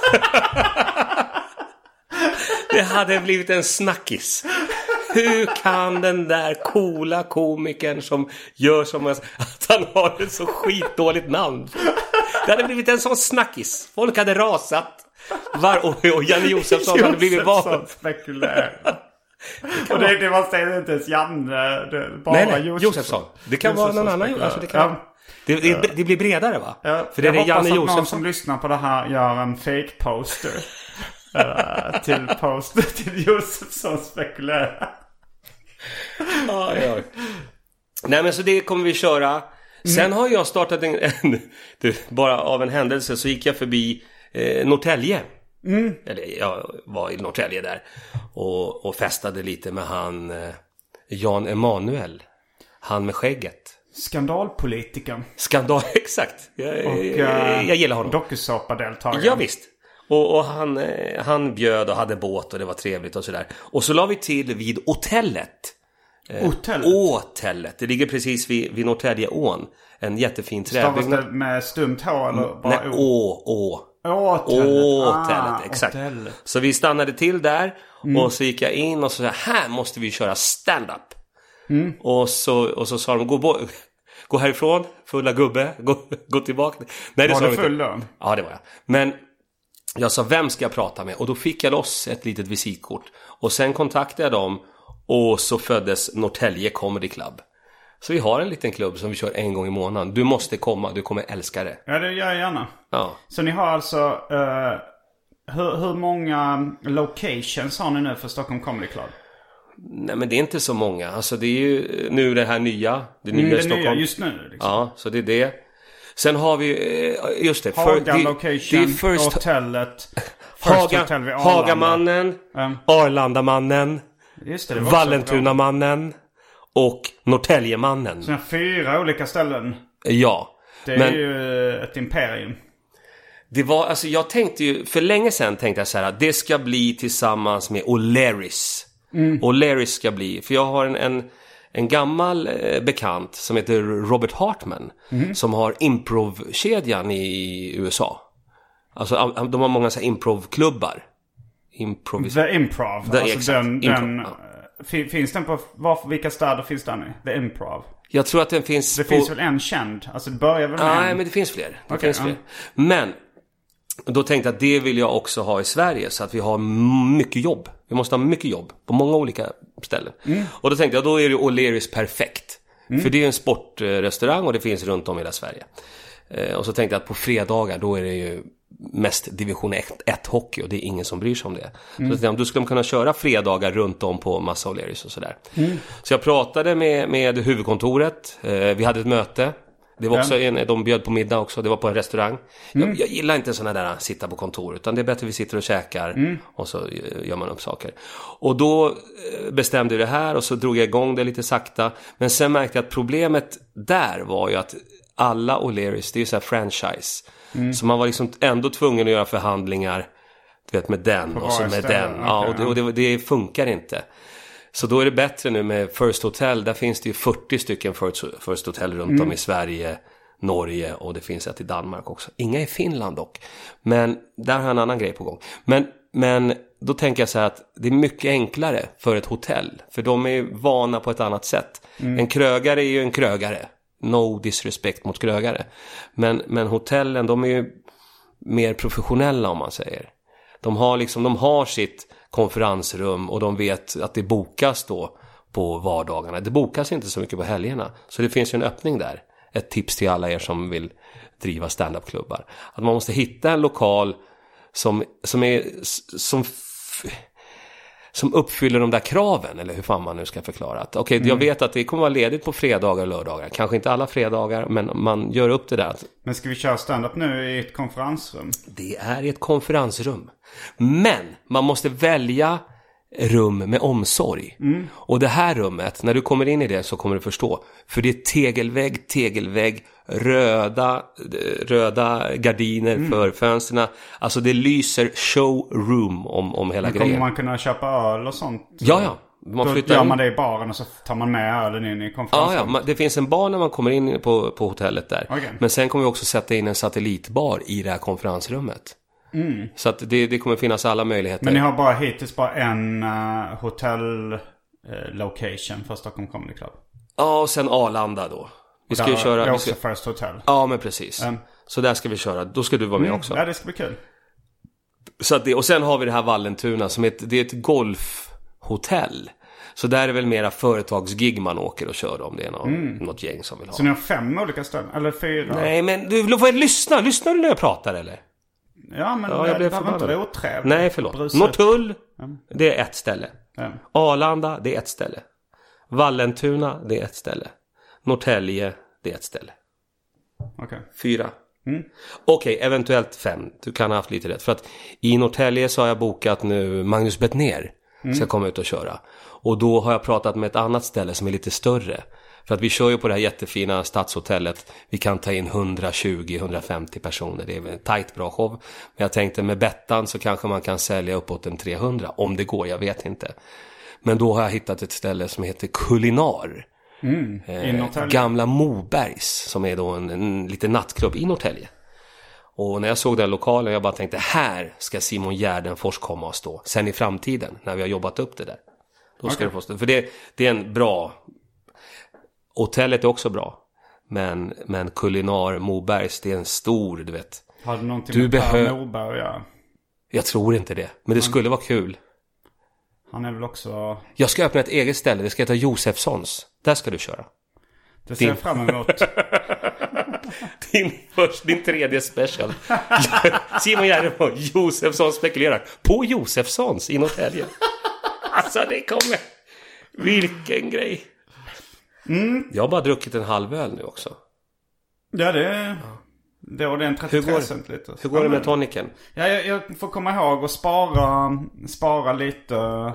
Det hade blivit en snackis. Hur kan den där coola komikern som gör som att han har ett så skitdåligt namn? Det hade blivit en sån snackis. Folk hade rasat. Var, och, och Janne Josefsson hade blivit var. Spekulerar. Och det, det var säger inte ens Janne. Det, bara nej, nej, Josefsson. Josefsson. Det kan Josefsson vara någon annan. Alltså det, kan, ja. det, det, det blir bredare va? Ja, för det är jag det hoppas Janne att Josefsson. någon som lyssnar på det här gör en fake poster. uh, till poster till Josefsson spekulerar. Aj, aj. Nej men så det kommer vi köra. Sen mm. har jag startat en, en det, bara av en händelse så gick jag förbi eh, Norrtälje. Mm. Eller jag var i Norrtälje där och, och festade lite med han eh, Jan Emanuel. Han med skägget. Skandalpolitiker. Skandal, exakt. Jag, och, jag, jag gillar honom. Dokusåpa-deltagare. Ja visst. Och, och han, eh, han bjöd och hade båt och det var trevligt och sådär. Och så la vi till vid hotellet. Hotellet? Hotellet. Det ligger precis vid, vid Norrtäljeån. En jättefin träbyggnad. Stavas det med stumt H eller bara Nej, å, å. Åtellet. Åtellet, exakt. Åtellet. Så vi stannade till där. Mm. Och så gick jag in och så sa här måste vi köra stand-up. Mm. Och, så, och så sa de, gå, bo, gå härifrån, fulla gubbe. Gå, gå tillbaka. Nej, det var sa du de full inte. Ja, det var jag. Men jag sa, vem ska jag prata med? Och då fick jag loss ett litet visitkort. Och sen kontaktade jag dem. Och så föddes Norrtälje Comedy Club. Så vi har en liten klubb som vi kör en gång i månaden. Du måste komma, du kommer älska det. Ja, det gör jag gärna. Ja. Så ni har alltså... Uh, hur, hur många locations har ni nu för Stockholm Comedy Club? Nej, men det är inte så många. Alltså det är ju nu det här nya. Det nya mm, det i Stockholm. Nya just nu liksom. Ja, så det är det. Sen har vi, just det. Haga för, det, location, det är först, hotellet. Haga, hotel vid Hagamannen, um. Arlandamannen. Just det, det Vallentunamannen och Norrtäljemannen. Så fyra olika ställen. Ja. Det är men, ju ett imperium. Det var, alltså jag tänkte ju, för länge sedan tänkte jag så här att det ska bli tillsammans med O'Learys. Mm. O'Learys ska bli, för jag har en, en, en gammal eh, bekant som heter Robert Hartman. Mm. Som har improv-kedjan i U S A. Alltså de har många så här improv-klubbar. Improvis- The Improv. The, alltså exakt, den, improv, den, ja. Finns den på, var, vilka städer finns den i? The Improv. Jag tror att den finns Det på... finns väl en känd? Alltså det börjar väl med Nej, en... men det finns fler. Det okay, finns ja. fler. Men då tänkte jag att det vill jag också ha i Sverige. Så att vi har mycket jobb. Vi måste ha mycket jobb på många olika ställen. Mm. Och då tänkte jag, då är det O'Learys perfekt. Mm. För det är en sportrestaurang och det finns runt om i hela Sverige. Eh, och så tänkte jag att på fredagar då är det ju mest division ett hockey och det är ingen som bryr sig om det. Mm. Så då skulle de kunna köra fredagar runt om på massa O'Learys och sådär. Mm. Så jag pratade med, med huvudkontoret. Eh, vi hade ett möte. Det var också en, de bjöd på middag också. Det var på en restaurang. Mm. Jag, jag gillar inte sådana där sitta på kontor. Utan det är bättre att vi sitter och käkar. Mm. Och så gör man upp saker. Och då bestämde vi det här. Och så drog jag igång det lite sakta. Men sen märkte jag att problemet där var ju att alla O'Learys, det är ju så här franchise. Mm. Så man var liksom ändå tvungen att göra förhandlingar. Du vet, med den på och så med ställe. Den. Okay, ja, och, det, och det, det funkar inte. Så då är det bättre nu med First Hotel. Där finns det ju fyrtio stycken First, First Hotel runt mm. om i Sverige, Norge och det finns ett i Danmark också. Inga i Finland dock. Men där har jag en annan grej på gång. Men, men då tänker jag så här att det är mycket enklare för ett hotell. För de är ju vana på ett annat sätt. Mm. En krögare är ju en krögare. No disrespect mot krögare. Men, men hotellen, de är ju mer professionella om man säger. De har liksom, de har sitt konferensrum och de vet att det bokas då på vardagarna. Det bokas inte så mycket på helgerna. Så det finns ju en öppning där. Ett tips till alla er som vill driva stand-up-klubbar. Att man måste hitta en lokal som, som är som, som uppfyller de där kraven. Eller hur fan man nu ska förklara. Okej, okay, mm. jag vet att det kommer vara ledigt på fredagar och lördagar. Kanske inte alla fredagar, men man gör upp det där. Men ska vi köra stand-up nu i ett konferensrum? Det är i ett konferensrum. Men man måste välja rum med omsorg. Mm. Och det här rummet, när du kommer in i det så kommer du förstå. För det är tegelvägg, tegelvägg, röda, röda gardiner mm. för fönsterna. Alltså det lyser showroom om, om hela Men grejen. Kommer man kunna köpa öl och sånt? Ja, ja. Man Då gör man det i baren och så tar man med ölen in i konferensrummet. Ja, ja, det finns en bar när man kommer in på, på hotellet där. Okay. Men sen kommer vi också sätta in en satellitbar i det här konferensrummet. Mm. Så att det, det kommer finnas alla möjligheter. Men ni har bara hittills bara en uh, hotell uh, location för Stockholm Comedy Club? Ja, och sen Arlanda då. Vi ska där, ju köra... Det är också ska... First Hotel. Ja, men precis. Mm. Så där ska vi köra. Då ska du vara med mm. också. Ja, det ska bli kul. Så att det, och sen har vi det här Vallentuna som är ett, det är ett golfhotell. Så där är väl mera företagsgig man åker och kör om det är någon, mm. något gäng som vill ha. Så ni har fem olika ställen? Eller fyra? Nej, men du får lyssna. Lyssnar du när jag pratar eller? Ja, men ja, jag det var inte det otrevligt. Nej, förlåt. Norrtull, mm. det är ett ställe. Mm. Arlanda, det är ett ställe. Vallentuna, det är ett ställe. Norrtälje, det är ett ställe. Okej. Okay. Fyra. Mm. Okej, okay, eventuellt fem. Du kan ha haft lite rätt. För att i Norrtälje så har jag bokat nu Magnus Bettner. Mm. Ska komma ut och köra. Och då har jag pratat med ett annat ställe som är lite större. För att vi kör ju på det här jättefina stadshotellet. Vi kan ta in hundratjugo till hundrafemtio personer. Det är en tajt bra show. Men jag tänkte med Bettan så kanske man kan sälja uppåt en trehundra. Om det går, jag vet inte. Men då har jag hittat ett ställe som heter Kulinar. Mm, eh, Gamla Mobergs. Som är då en, en liten nattklubb i Norrtälje. Och när jag såg den lokalen jag bara tänkte här ska Simon Gärdenfors komma och stå. Sen i framtiden när vi har jobbat upp det där. Då ska okay. du få stå. För det, det är en bra... Hotellet är också bra. Men, men Kulinar Mobergs det är en stor, du vet. Har du någonting du med behö... Per Moberg? Ja. Jag tror inte det. Men det han... skulle vara kul. Han är väl också... Jag ska öppna ett eget ställe. Det ska heta Josefssons. Där ska du köra. Det ser din... jag fram emot. din, först, din tredje special. Simon Gärdenfors, Josefssons spekulerar. På Josefssons i Norrtälje. Alltså det kommer. Vilken grej. Mm. Jag har bara druckit en halv öl nu också. Ja, det är... Det är en trettiotre cent lite. Hur går det med toniken? Ja, jag, jag får komma ihåg att spara, spara lite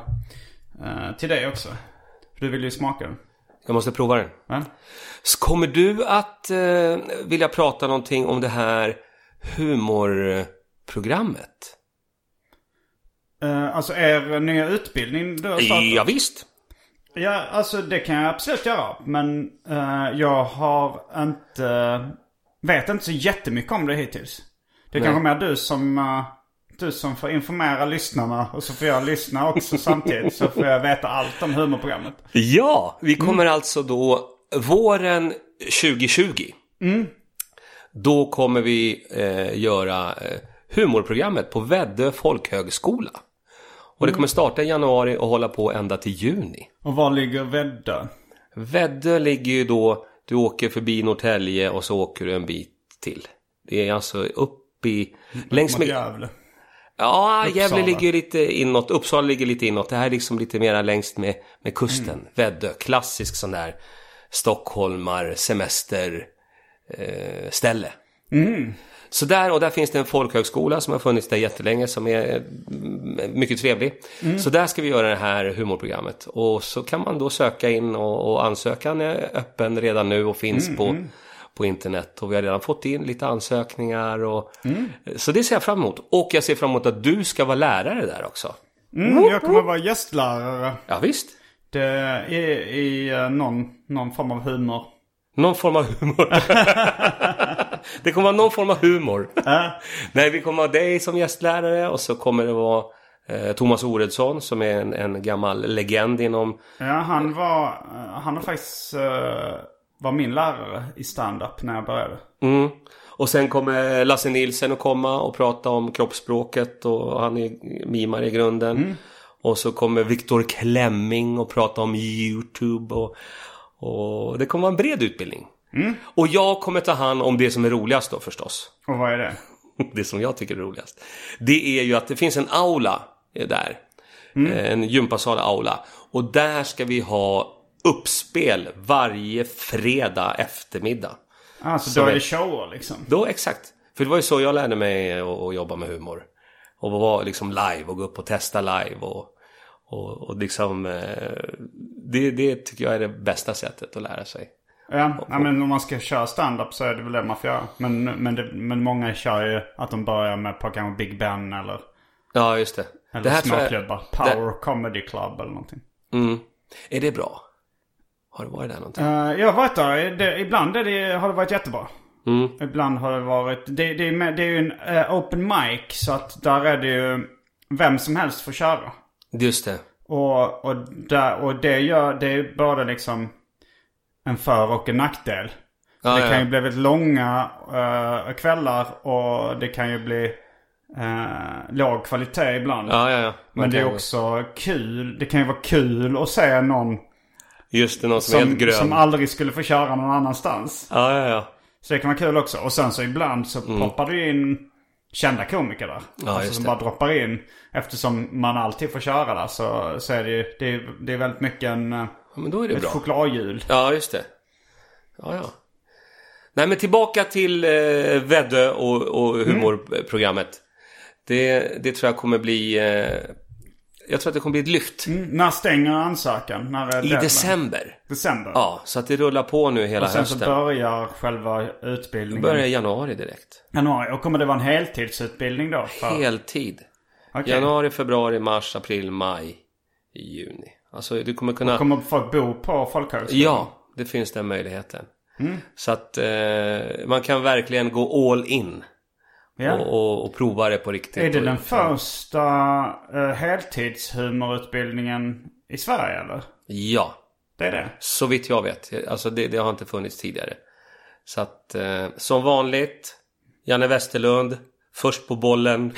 uh, till dig också. För du vill ju smaka den. Jag måste prova den. Ja. Kommer du att uh, vilja prata någonting om det här humorprogrammet? Uh, alltså er nya utbildning du har startat? Ja, visst. Ja, alltså det kan jag absolut göra. Men uh, jag har inte... Vet inte så jättemycket om det hittills. Det är Nej. kanske mer du som, uh, du som får informera lyssnarna. Och så får jag lyssna också samtidigt. Så får jag veta allt om humorprogrammet. Ja, vi kommer mm. alltså då våren tjugo tjugo. Mm. Då kommer vi eh, göra eh, humorprogrammet på Väddö folkhögskola. Och det kommer starta i januari och hålla på ända till juni. Och var ligger Väddö? Väddö ligger ju då... Du åker förbi Norrtälje och så åker du en bit till. Det är alltså upp i... Längs med... Gävle. Ja, Gävle ligger ju lite inåt. Uppsala ligger lite inåt. Det här är liksom lite mer längst med, med kusten. Mm. Väddö. Klassisk sån där Stockholmar semester eh, ställe. Mm. Så där, och där finns det en folkhögskola som har funnits där jättelänge som är mycket trevlig. Mm. Så där ska vi göra det här humorprogrammet. Och så kan man då söka in och, och ansökan är öppen redan nu och finns mm, på, mm. på internet. Och vi har redan fått in lite ansökningar. Och, mm. Så det ser jag fram emot. Och jag ser fram emot att du ska vara lärare där också. Mm, jag kommer vara gästlärare. Ja, visst. Det är i någon, någon form av humor. Någon form av humor. Det kommer vara någon form av humor. Äh. Nej, vi kommer ha dig som gästlärare. Och så kommer det vara eh, Thomas Oredsson som är en, en gammal legend inom... Ja, han var... Han har faktiskt... Uh, var min lärare i stand-up när jag började. Mm. Och sen kommer Lasse Nilsen att komma och prata om kroppsspråket. Och han är mimar i grunden. Mm. Och så kommer Viktor Klemming och prata om YouTube och... Och det kommer vara en bred utbildning. Mm. Och jag kommer ta hand om det som är roligast då förstås. Och vad är det? Det som jag tycker är roligast. Det är ju att det finns en aula där. Mm. En gympasal aula. Och där ska vi ha uppspel varje fredag eftermiddag. Ah, så, så då är det show liksom? Då, exakt. För det var ju så jag lärde mig att, att jobba med humor. Och vara liksom live och gå upp och testa live och... Och, och liksom, det, det tycker jag är det bästa sättet att lära sig. Ja, ja, men om man ska köra stand-up så är det väl det man får göra. Men, men, det, men många kör ju att de börjar med på kanske Big Ben eller... Ja, just det. Eller det här småklubbar. Power det... Comedy Club eller någonting. Mm. Är det bra? Har det varit där någonting? Uh, jag har varit där. Det, ibland är det, har det varit jättebra. Mm. Ibland har det varit... Det, det, är, det är ju en uh, open mic. Så att där är det ju... Vem som helst får köra. Just det. Och, och, där, och det gör... Det är både liksom... En för- och en nackdel. Ah, det ja. kan ju bli väldigt långa uh, kvällar. Och det kan ju bli... Uh, låg kvalitet ibland. Ja, ja, ja. Men det är också kul. Det kan ju vara kul att se någon... Just det, någon som, som är helt grön. Som aldrig skulle få köra någon annanstans. Ja, ja, ja. Så det kan vara kul också. Och sen så ibland så mm. poppar det in kända komiker där. Ja, alltså som det. bara droppar in. Eftersom man alltid får köra där så, så är det ju det är, det är väldigt mycket en, ja, men då är det ett bra. chokladhjul. Ja, just det. Ja, ja. Nej, men tillbaka till eh, Väddö och, och humorprogrammet. Mm. Det, det tror jag kommer bli... Eh, jag tror att det kommer bli ett lyft. Mm. När stänger ansökan? När är I det december. December? Ja, så att det rullar på nu hela hösten. Och sen hösten. så börjar själva utbildningen. Det börjar i januari direkt. Januari. Och kommer det vara en heltidsutbildning då? För... Heltid. Okay. Januari, februari, mars, april, maj, juni. Alltså du kommer kunna... Och kommer folk bo på folkhögskolan? Ja, det finns den möjligheten. Mm. Så att eh, man kan verkligen gå all in. Ja. Och, och, och prova det på riktigt. Är det den första uh, heltidshumorutbildningen i Sverige eller? Ja. Det är det? Så vitt jag vet. Alltså det, det har inte funnits tidigare. Så att uh, som vanligt Janne Westerlund först på bollen.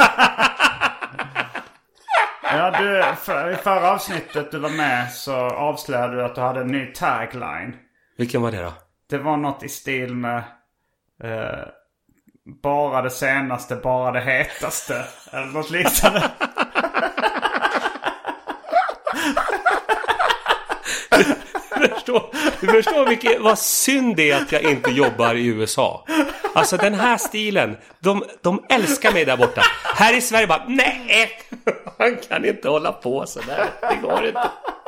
Ja, du, för, i förra avsnittet du var med så avslöjade du att du hade en ny tagline. Vilken var det då? Det var något i stil med uh, bara det senaste, bara det hetaste. Eller något liknande. Du förstår, du förstår vilket, vad synd det är att jag inte jobbar i U S A. Alltså den här stilen, de, de älskar mig där borta. Här i Sverige bara, nej, han kan inte hålla på så där. Det går inte.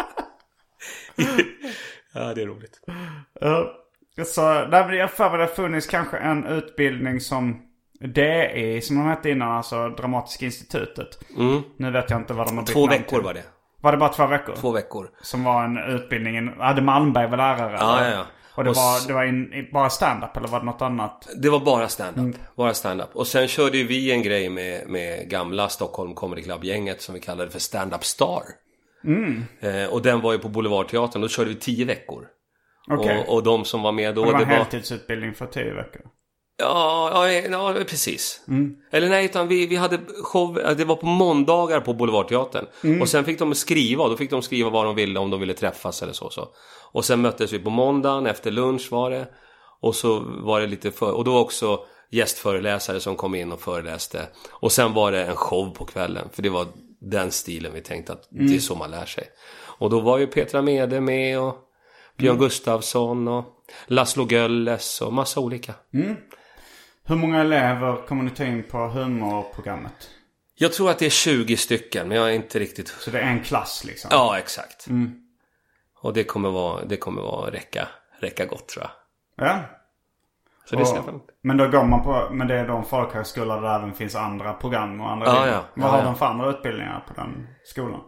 Ja, det är roligt. Uh. Så där blir jag för att det har funnits kanske en utbildning som D I, som de hette innan, alltså Dramatiska institutet. Mm. Nu vet jag inte vad de har bytt Två namn veckor till. var det. Var det bara två veckor? Två veckor. Som var en utbildning, hade Malmberg var lärare? Ja, ja, ja. Och det och var, s- det var in, bara stand-up eller var det något annat? Det var bara stand-up. Mm. Bara stand-up. Och sen körde ju vi en grej med, med gamla Stockholm Comedy Club-gänget som vi kallade för Stand-Up Star. Mm. Eh, och den var ju på Boulevardteatern. Då körde vi tio veckor. Okay. Och, och de som var med då... Och det var en det var... heltidsutbildning för tio veckor. Ja, ja, ja precis. Mm. Eller nej, utan vi, vi hade show... Det var på måndagar på Boulevardteatern. Mm. Och sen fick de skriva. Då fick de skriva vad de ville, om de ville träffas eller så. så. Och sen möttes vi på måndagen. Efter lunch var det. Och så var det lite för... Och då också gästföreläsare som kom in och föreläste. Och sen var det en show på kvällen. För det var den stilen vi tänkte att mm. det är så man lär sig. Och då var ju Petra Mede med och... Björn mm. Gustafsson och Laszlo Gölles och massa olika. Mm. Hur många elever kommer ni ta in på humorprogrammet? Jag tror att det är tjugo stycken, men jag är inte riktigt... Så det är en klass liksom? Ja, exakt. Mm. Och det kommer vara, det kommer vara räcka, räcka gott, tror jag. Ja. Så det och, ser jag fram emot. Men då går man på... Men det är de folkhögskolor där även finns andra program och andra... Ja, ja. Vad ja, har ja. de för andra utbildningar på den skolan?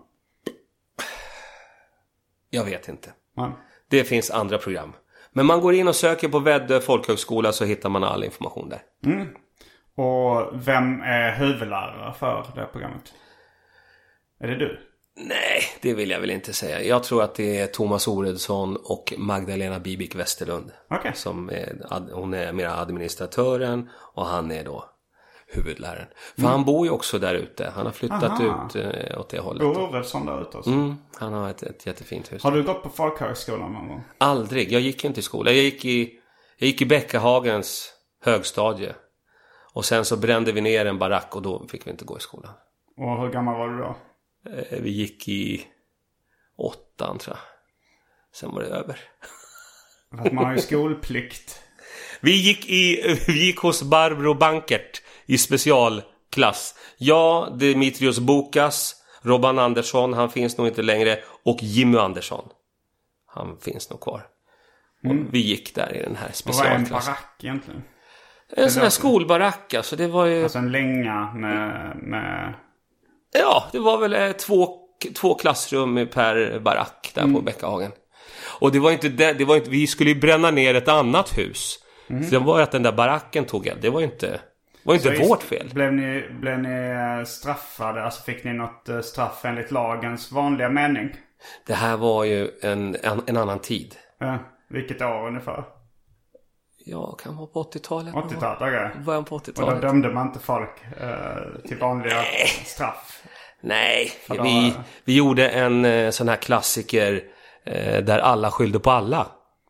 Jag vet inte. Ja. Det finns andra program. Men man går in och söker på Väddö folkhögskola så hittar man all information där. Mm. Och vem är huvudlärare för det här programmet? Är det du? Nej, det vill jag väl inte säga. Jag tror att det är Thomas Oredsson och Magdalena Bibik Westerlund. Okay. Som är, hon är mera administratören och han är då huvudläraren. För Mm. han bor ju också där ute. Han har flyttat Aha. ut eh, åt det hållet. Bor Oredsson där ute alltså? Mm, han har ett, ett jättefint hus. Har du gått på folkhögskolan någon gång? Aldrig. Jag gick inte i skola. Jag gick i, jag gick i Bäckahagens högstadie. Och sen så brände vi ner en barack och då fick vi inte gå i skolan. Och hur gammal var du då? Eh, vi gick i åttan, tror jag. Sen var det över. För att man har ju skolplikt. Vi gick, i, vi gick hos Barbro Bankert i specialklass. Jag, Dimitrios Bokas Robban Andersson, han finns nog inte längre. Och Jimmy Andersson, han finns nog kvar. Mm. Och vi gick där i den här specialklassen. Vad var en barack egentligen? En sån här skolbarack, alltså det var ju... Alltså en länga med... med... Ja, det var väl eh, två, två klassrum per barack där mm. på Bäckahagen. Och det var inte det, det var inte, vi skulle ju bränna ner ett annat hus. Mm. Så det var ju att den där baracken tog eld. Det var ju inte, var inte vårt fel. Blev ni, blev ni straffade? Alltså fick ni något straff enligt lagens vanliga mening? Det här var ju en, en, en annan tid. Ja, vilket år ungefär? Ja, kan vara på åttiotalet. åttiotalet, okej. Okay. Början på åttiotalet. Och då dömde man inte folk eh, till vanliga Nej. straff? Nej, vi, vi gjorde en eh, sån här klassiker eh, där alla skyllde på alla.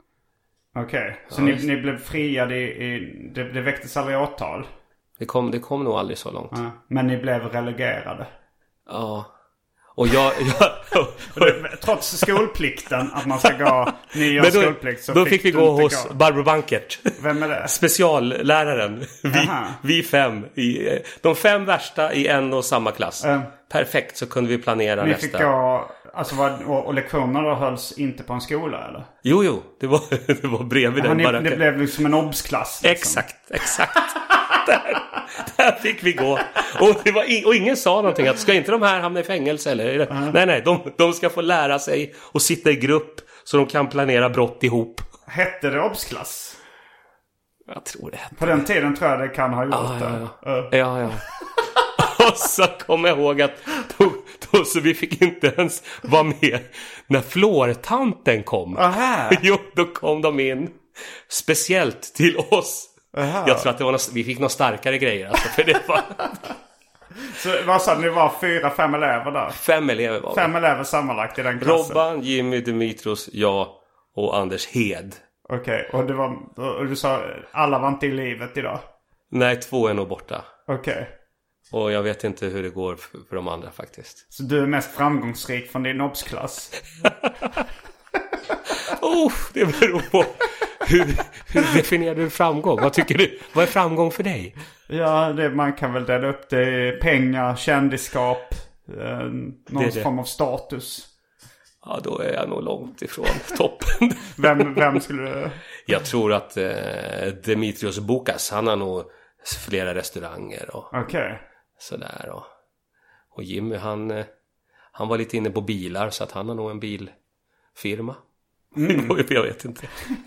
Okej, okay. så ja, ni, ni blev friade i... i det, det väcktes aldrig åtal? Det kom, det kom nog aldrig så långt. Ja, men ni blev relegerade? Ja. Och jag... jag trots skolplikten, att man ska gå... Ni gör men då, skolplikt så då fick, fick vi gå hos gå. Barbro Bankert. Vem är det? Specialläraren. Vi, vi fem. I, de fem värsta i en och samma klass. Mm. Perfekt, så kunde vi planera ni nästa. Ni fick gå... Alltså, var, och, och lektionerna då hölls inte på en skola, eller? Jo, jo. Det var, det var bredvid den baracken. Det blev liksom en obsklass. Liksom. Exakt, exakt. där, där fick vi gå. Och, det var in, och ingen sa någonting. Att ska inte de här hamna i fängelse? Eller? Uh-huh. Nej, nej. De, de ska få lära sig och sitta i grupp så de kan planera brott ihop. Hette det obsklass? Jag tror det hette. På den tiden tror jag det kan ha gjort ah, det. Ja, ja. Uh. ja, ja. Och så kom jag ihåg att då, då, så vi fick inte ens vara med när flårtanten kom. Aha. Jo, då kom de in speciellt till oss. Aha. Jag tror att det var något, vi fick några starkare grejer. Alltså, för det var... Så vad sa ni, var fyra, fem elever där? Fem elever var Fem vi. elever sammanlagt i den klassen. Robban, Jimmy, Dimitros, jag och Anders Hed. Okej, okay. och, det var, och du sa alla var inte i livet idag? Nej, två är nog borta. Okej. Okay. Och jag vet inte hur det går för, för de andra faktiskt. Så du är mest framgångsrik från din obsklass? oh, det beror på hur, hur definierar du framgång? Vad tycker du? Vad är framgång för dig? Ja, det, man kan väl dela upp det i pengar, kändisskap, eh, någon det det. form av status. Ja, då är jag nog långt ifrån toppen. vem, vem skulle du... Jag tror att eh, Dimitrios Bukas, han har nog flera restauranger och okay. sådär. Och, och Jimmy, han, eh, han var lite inne på bilar, så att han har nog en bilfirma. Mm. jag vet inte.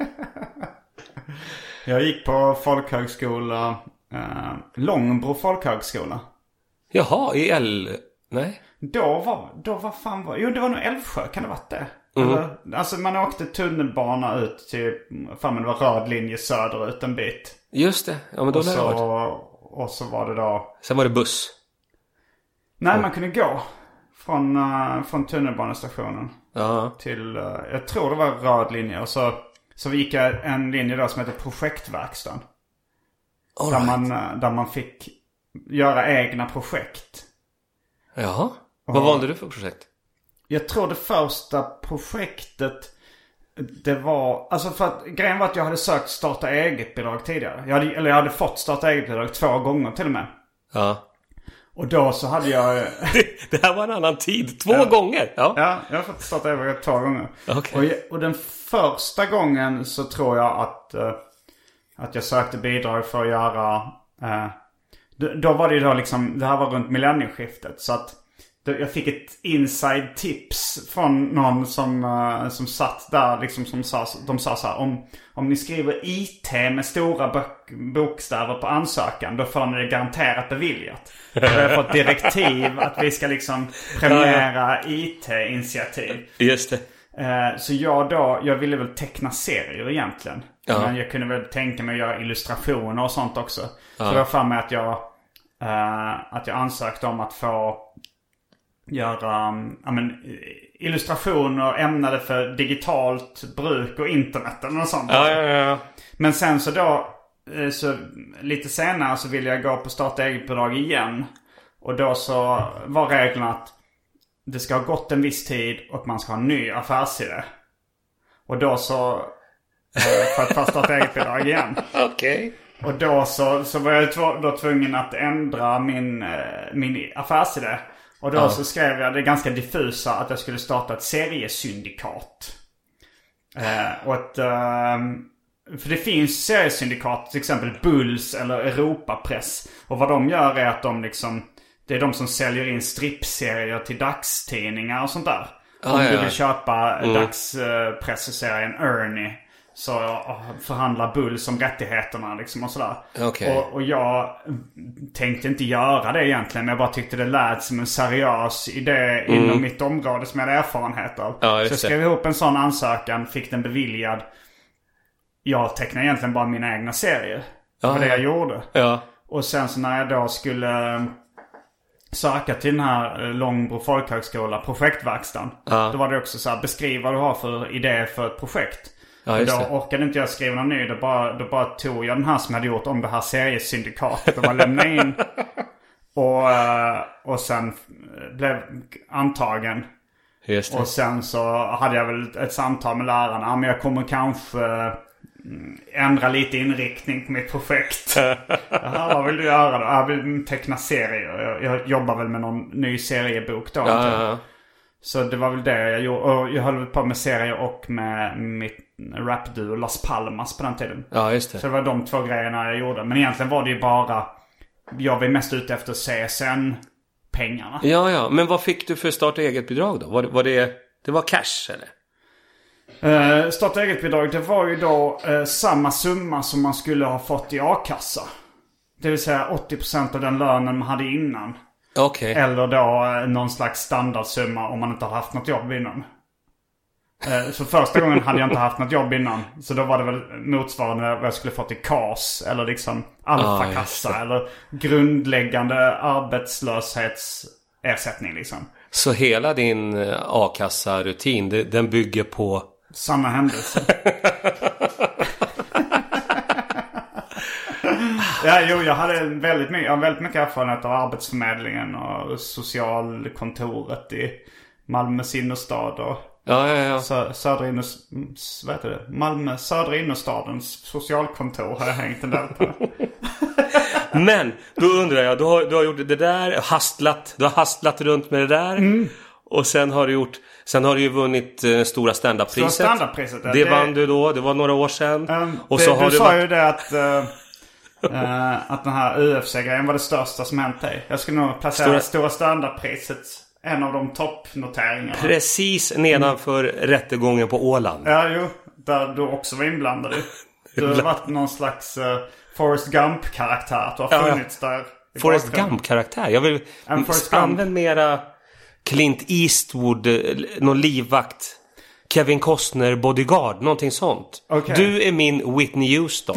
Jag gick på folkhögskola, eh, Långbro folkhögskola. Jaha, i L... Nej. Då var, då var fan var... Jo, det var nog Älvsjö, kan det varit det? Mm. Eller, alltså man åkte tunnelbana ut till... Fan, men det var röd linje söderut en bit. Just det, ja men då och så, och så var det då... Sen var det buss. Nej, mm. man kunde gå från, uh, från tunnelbanestationen. Ja. Till, uh, jag tror det var röd linje. Och så, så gick jag en linje då som heter projektverkstan. All där, right. man, uh, där man fick göra egna projekt. Jaha, vad valde du för projekt? Jag tror det första projektet, det var... Alltså för att grejen var att jag hade sökt starta eget bidrag tidigare. Jag hade, eller jag hade fått starta eget bidrag två gånger till och med. Ja. Och då så hade jag... det, det här var en annan tid. Två ja. gånger? Ja. ja, jag har fått starta eget bidrag två gånger. Okay. Och, jag, och den första gången så tror jag att, uh, att jag sökte bidrag för att göra... Uh, då, då var det ju då liksom... Det här var runt millennieskiftet. Så att då, jag fick ett inside tips från någon som, uh, som satt där. Liksom som sa, de sa så här... Om, om ni skriver I T med stora bok, bokstäver på ansökan, då får ni det garanterat beviljat. Jag har fått direktiv att vi ska liksom premiera I T-initiativ. Just det. Uh, så jag då... Jag ville väl teckna serier egentligen. Ja. Men jag kunde väl tänka mig att göra illustrationer och sånt också. Ja. Så det var för mig att jag... Uh, att jag ansökte om att få göra um, I mean, illustrationer ämnade för digitalt bruk och internet och sånt. Ja, ja, ja. Men sen så då så lite senare så ville jag gå på starta eget bidrag igen. Och då så var reglerna att det ska ha gått en viss tid och man ska ha en ny affärsidé. Och då så för att få starta eget bidrag igen. Okej. Okay. Och då så, så var jag tv- då tvungen att ändra min, min affärsidé. Och då ja. så skrev jag det ganska diffusa att jag skulle starta ett seriesyndikat. Eh, och ett, eh, för det finns seriesyndikat, till exempel Bulls eller Europapress. Och vad de gör är att de liksom, det är de som säljer in strippserier till dagstidningar och sånt där. Ah, Om ja, du ja. vill köpa mm. dagspresserien Ernie, så förhandlar Bulls om rättigheterna liksom och sådär. Okay. Och, och jag tänkte inte göra det egentligen. Men jag bara tyckte det lät som en seriös idé mm. inom mitt område som jag hade erfarenhet av. Ja, så jag skrev ihop en sån ansökan, fick den beviljad. Jag tecknade egentligen bara mina egna serier. Det var ja, det jag gjorde. Ja. Och sen så när jag då skulle söka till den här Långbro folkhögskola, projektverkstan. Ja. Då var det också så här, beskriv vad du har för idé för ett projekt. Ja, och då det. orkade inte jag skriva någon ny. Då bara, då bara tog jag den här som jag hade gjort om det här seriesyndikatet och bara lämnade in. Och, och sen blev antagen. Just det. Och sen så hade jag väl ett samtal med lärarna. Ja, men jag kommer kanske ändra lite inriktning på mitt projekt. Jaha, vad vill du göra då? Jag vill teckna serier. Jag, jag jobbar väl med någon ny seriebok då. Ja, ja, ja. Så det var väl det jag gjorde. Och jag höll på med serier och med mitt rapduo Las Palmas på den tiden. Ja, just det. Så det var de två grejerna jag gjorde. Men egentligen var det ju bara, jag var mest ute efter C S N-pengarna. Ja, ja. Men vad fick du för starta eget-bidrag då? Var det, var det, det var cash eller? Uh, starta eget-bidrag, det var ju då uh, samma summa som man skulle ha fått i a-kassa. Det vill säga åttio procent av den lönen man hade innan. Okej. Okay. Eller då uh, någon slags standardsumma om man inte har haft något jobb innan. Uh, så första gången hade jag inte haft något jobb innan. Så då var det väl motsvarande vad jag skulle fått i K A S. Eller liksom alfakassa. Ah, eller grundläggande arbetslöshetsersättning liksom. Så hela din a-kassa-rutin, den bygger på samma händelse. Ja, jo, jag hade väldigt mycket, jag har väldigt mycket erfarenhet av Arbetsförmedlingen och socialkontoret i Malmös innerstad och ja, ja, ja. Sö- södra inner, vad heter det? Malmö södra innerstadens socialkontor har jag hängt en del på. Men då undrar jag, du har, du har gjort det där, hastlat, du har hastlat runt med det där. Mm. Och sen har du gjort, sen har du ju vunnit uh, stora stand-up-priset. Stora stand-up-priset. Det, det vann du då, det var några år sedan. Um, och det, så har du du sa varit... ju det att, uh, uh, att den här U F C-grejen var det största som hänt dig. Jag skulle nog placera stora, stora stand-up-priset, en av de toppnoteringarna. Precis nedanför mm. rättegången på Åland. Ja, jo. Där du också var inblandad i. Du har varit någon slags uh, Forrest Gump-karaktär. Du har funnits ja, där. Forrest Gump-karaktär? Jag vill använda mera Clint Eastwood, någon livvakt, Kevin Costner, bodyguard, någonting sånt. Okay. Du är min Whitney Houston.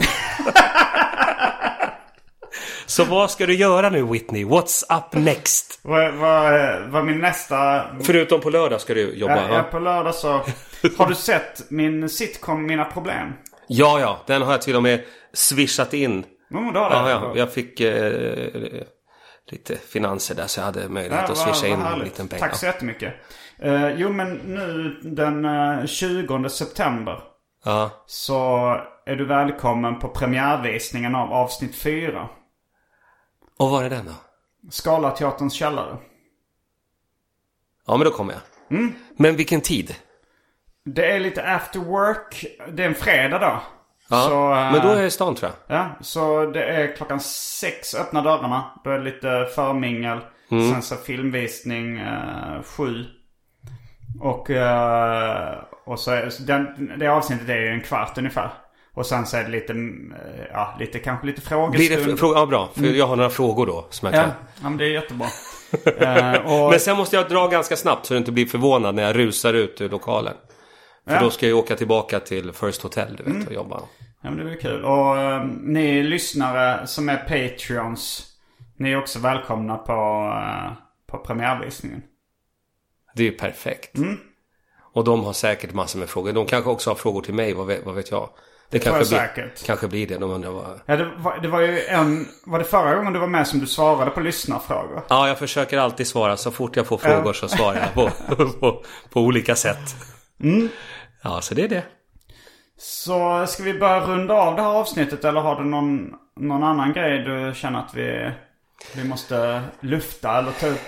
Så vad ska du göra nu, Whitney? What's up next? Vad va, va min nästa... Förutom på lördag ska du jobba. Ja, ja, på lördag så... Har du sett min sitcom Mina Problem? Ja, ja. Den har jag till och med swishat in. Mm, då har ja, ja. Jag fick eh, lite finanser där så jag hade möjlighet ja, att swisha in en liten pengar. Tack så jättemycket. Uh, jo, men nu den uh, tjugonde september ja. så är du välkommen på premiärvisningen av avsnitt fyra. Och var är den då? Scalateaterns källare. Ja, men då kommer jag. Mm. Men vilken tid? Det är lite after work. Det är en fredag då. Ja, så, uh, men då är det stan tror jag. Ja, så det är klockan sex öppna dörrarna. Då är det lite förmingel. Mm. Sen så filmvisning uh, sju. Och, uh, och så är, den, det avsnittet är ju en kvart ungefär. Och sen så är det lite, ja, lite kanske lite frågestund. Blir det fråga? Ja, bra. För mm. jag har några frågor då som jag ja. kan. Ja, men det är jättebra. uh, och... Men sen måste jag dra ganska snabbt så du inte blir förvånad när jag rusar ut ur lokalen. För ja. Då ska jag åka tillbaka till First Hotel, du vet, mm. och jobba. Ja, men det är kul. Och uh, ni lyssnare som är Patreons, ni är också välkomna på, uh, på premiärvisningen. Det är ju perfekt. Mm. Och de har säkert massor med frågor. De kanske också har frågor till mig, vad vet, vad vet jag. Det, det kanske, blir, kanske blir det, de undrar vad... Ja, det var, det var ju en... Var det förra gången du var med som du svarade på lyssnarfrågor? Ja, jag försöker alltid svara. Så fort jag får frågor så svarar jag på, på, på olika sätt. Mm. Ja, så det är det. Så ska vi börja runda av det här avsnittet? Eller har du någon, någon annan grej du känner att vi, vi måste lufta eller ta upp?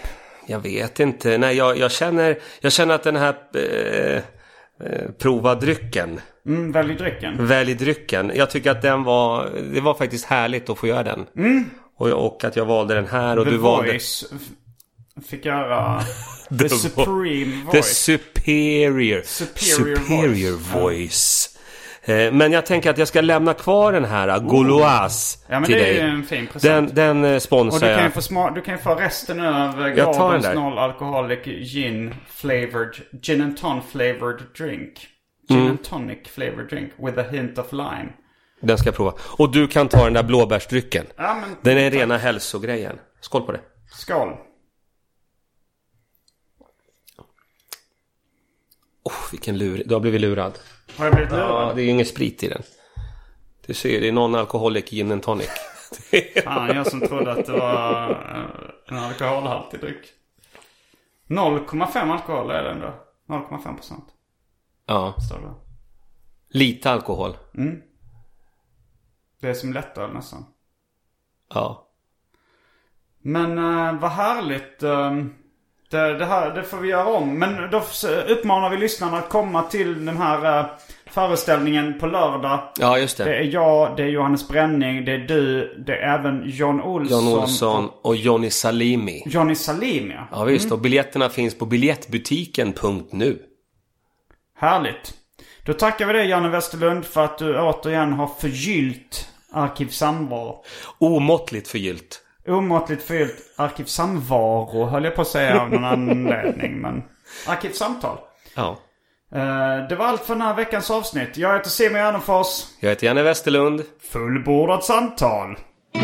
Jag vet inte. Nej, jag, jag, känner, jag känner att den här eh, eh, prova drycken. Mm, välj drycken. Välj drycken. Jag tycker att den var, det var faktiskt härligt att få göra den. Mm. Och, och att jag valde den här och The du Voice valde... fick göra The, the Supreme Voice. The Superior. Superior, superior Voice. voice. Ja. Men jag tänker att jag ska lämna kvar den här oh. Gauloise ja, men till det dig. är ju en fin present. Den, den sponsrar och du kan, jag. få sma- du kan ju få resten av Gardens noll alcoholic gin flavored gin and ton flavored drink. Gin mm. and tonic flavored drink with a hint of lime. Den ska jag prova. Och du kan ta den där blåbärsdrycken. Ja, men, den är tack. Rena hälsogrejen. Skål på det. Skål. Oh, vilken lur. Du har blivit lurad. Har jag blivit lurad? Ja, det är ju ingen sprit i den. Du ser, det är någon alkoholik gin and tonic. Fan, jag som trodde att det var en alkoholhaltig dryck. noll komma fem alkohol är det ändå. noll komma fem procent. Ja. Står det. Lite alkohol. Mm. Det är som lättöl nästan. Ja. Men uh, vad härligt. Uh, det, det, här, det får vi göra om. Men då uppmanar vi lyssnarna att komma till den här uh, föreställningen på lördag. Ja, just det. Det är jag, det är Johannes Bränning, det är du, det är även John Olsson. John Olsson och, och Johnny Salimi. Johnny Salimi, ja. Ja, visst. Mm. Och biljetterna finns på biljettbutiken punkt nu. Härligt. Då tackar vi dig, Janne Westerlund, för att du återigen har förgyllt Arkivsamvaro. Omåttligt förgyllt. Omåttligt förgyllt Arkivsamvaro, höll jag på att säga av någon anledning. Men Arkivsamtal. Ja. Uh, det var allt för den här veckans avsnitt. Jag heter Simon Gärdenfors. Jag heter Janne Westerlund. Fullbordat samtal.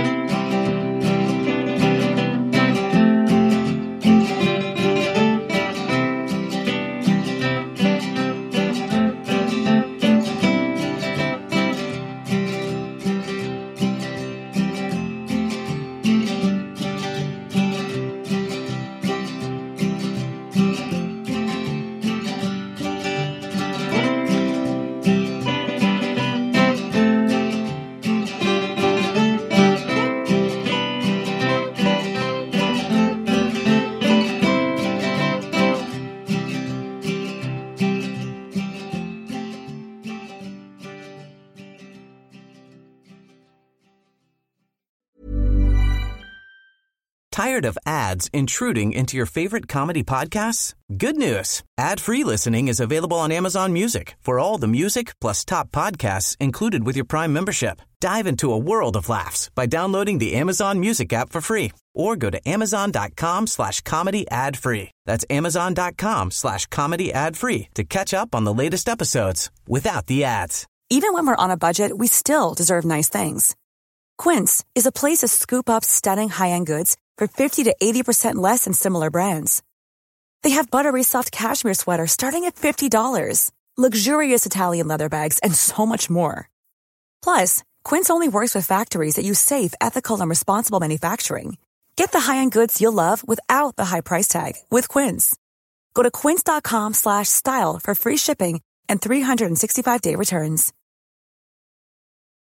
Tired of ads intruding into your favorite comedy podcasts? Good news. Ad-free listening is available on Amazon Music for all the music plus top podcasts included with your Prime membership. Dive into a world of laughs by downloading the Amazon Music app for free or go to amazon.com slash comedy ad free. That's amazon.com slash comedy ad free to catch up on the latest episodes without the ads. Even when we're on a budget, we still deserve nice things. Quince is a place to scoop up stunning high-end goods for fifty to eighty percent less than similar brands. They have buttery soft cashmere sweaters starting at fifty dollars, luxurious Italian leather bags, and so much more. Plus, Quince only works with factories that use safe, ethical, and responsible manufacturing. Get the high-end goods you'll love without the high price tag with Quince. Go to quince.com slash style for free shipping and three sixty-five day returns.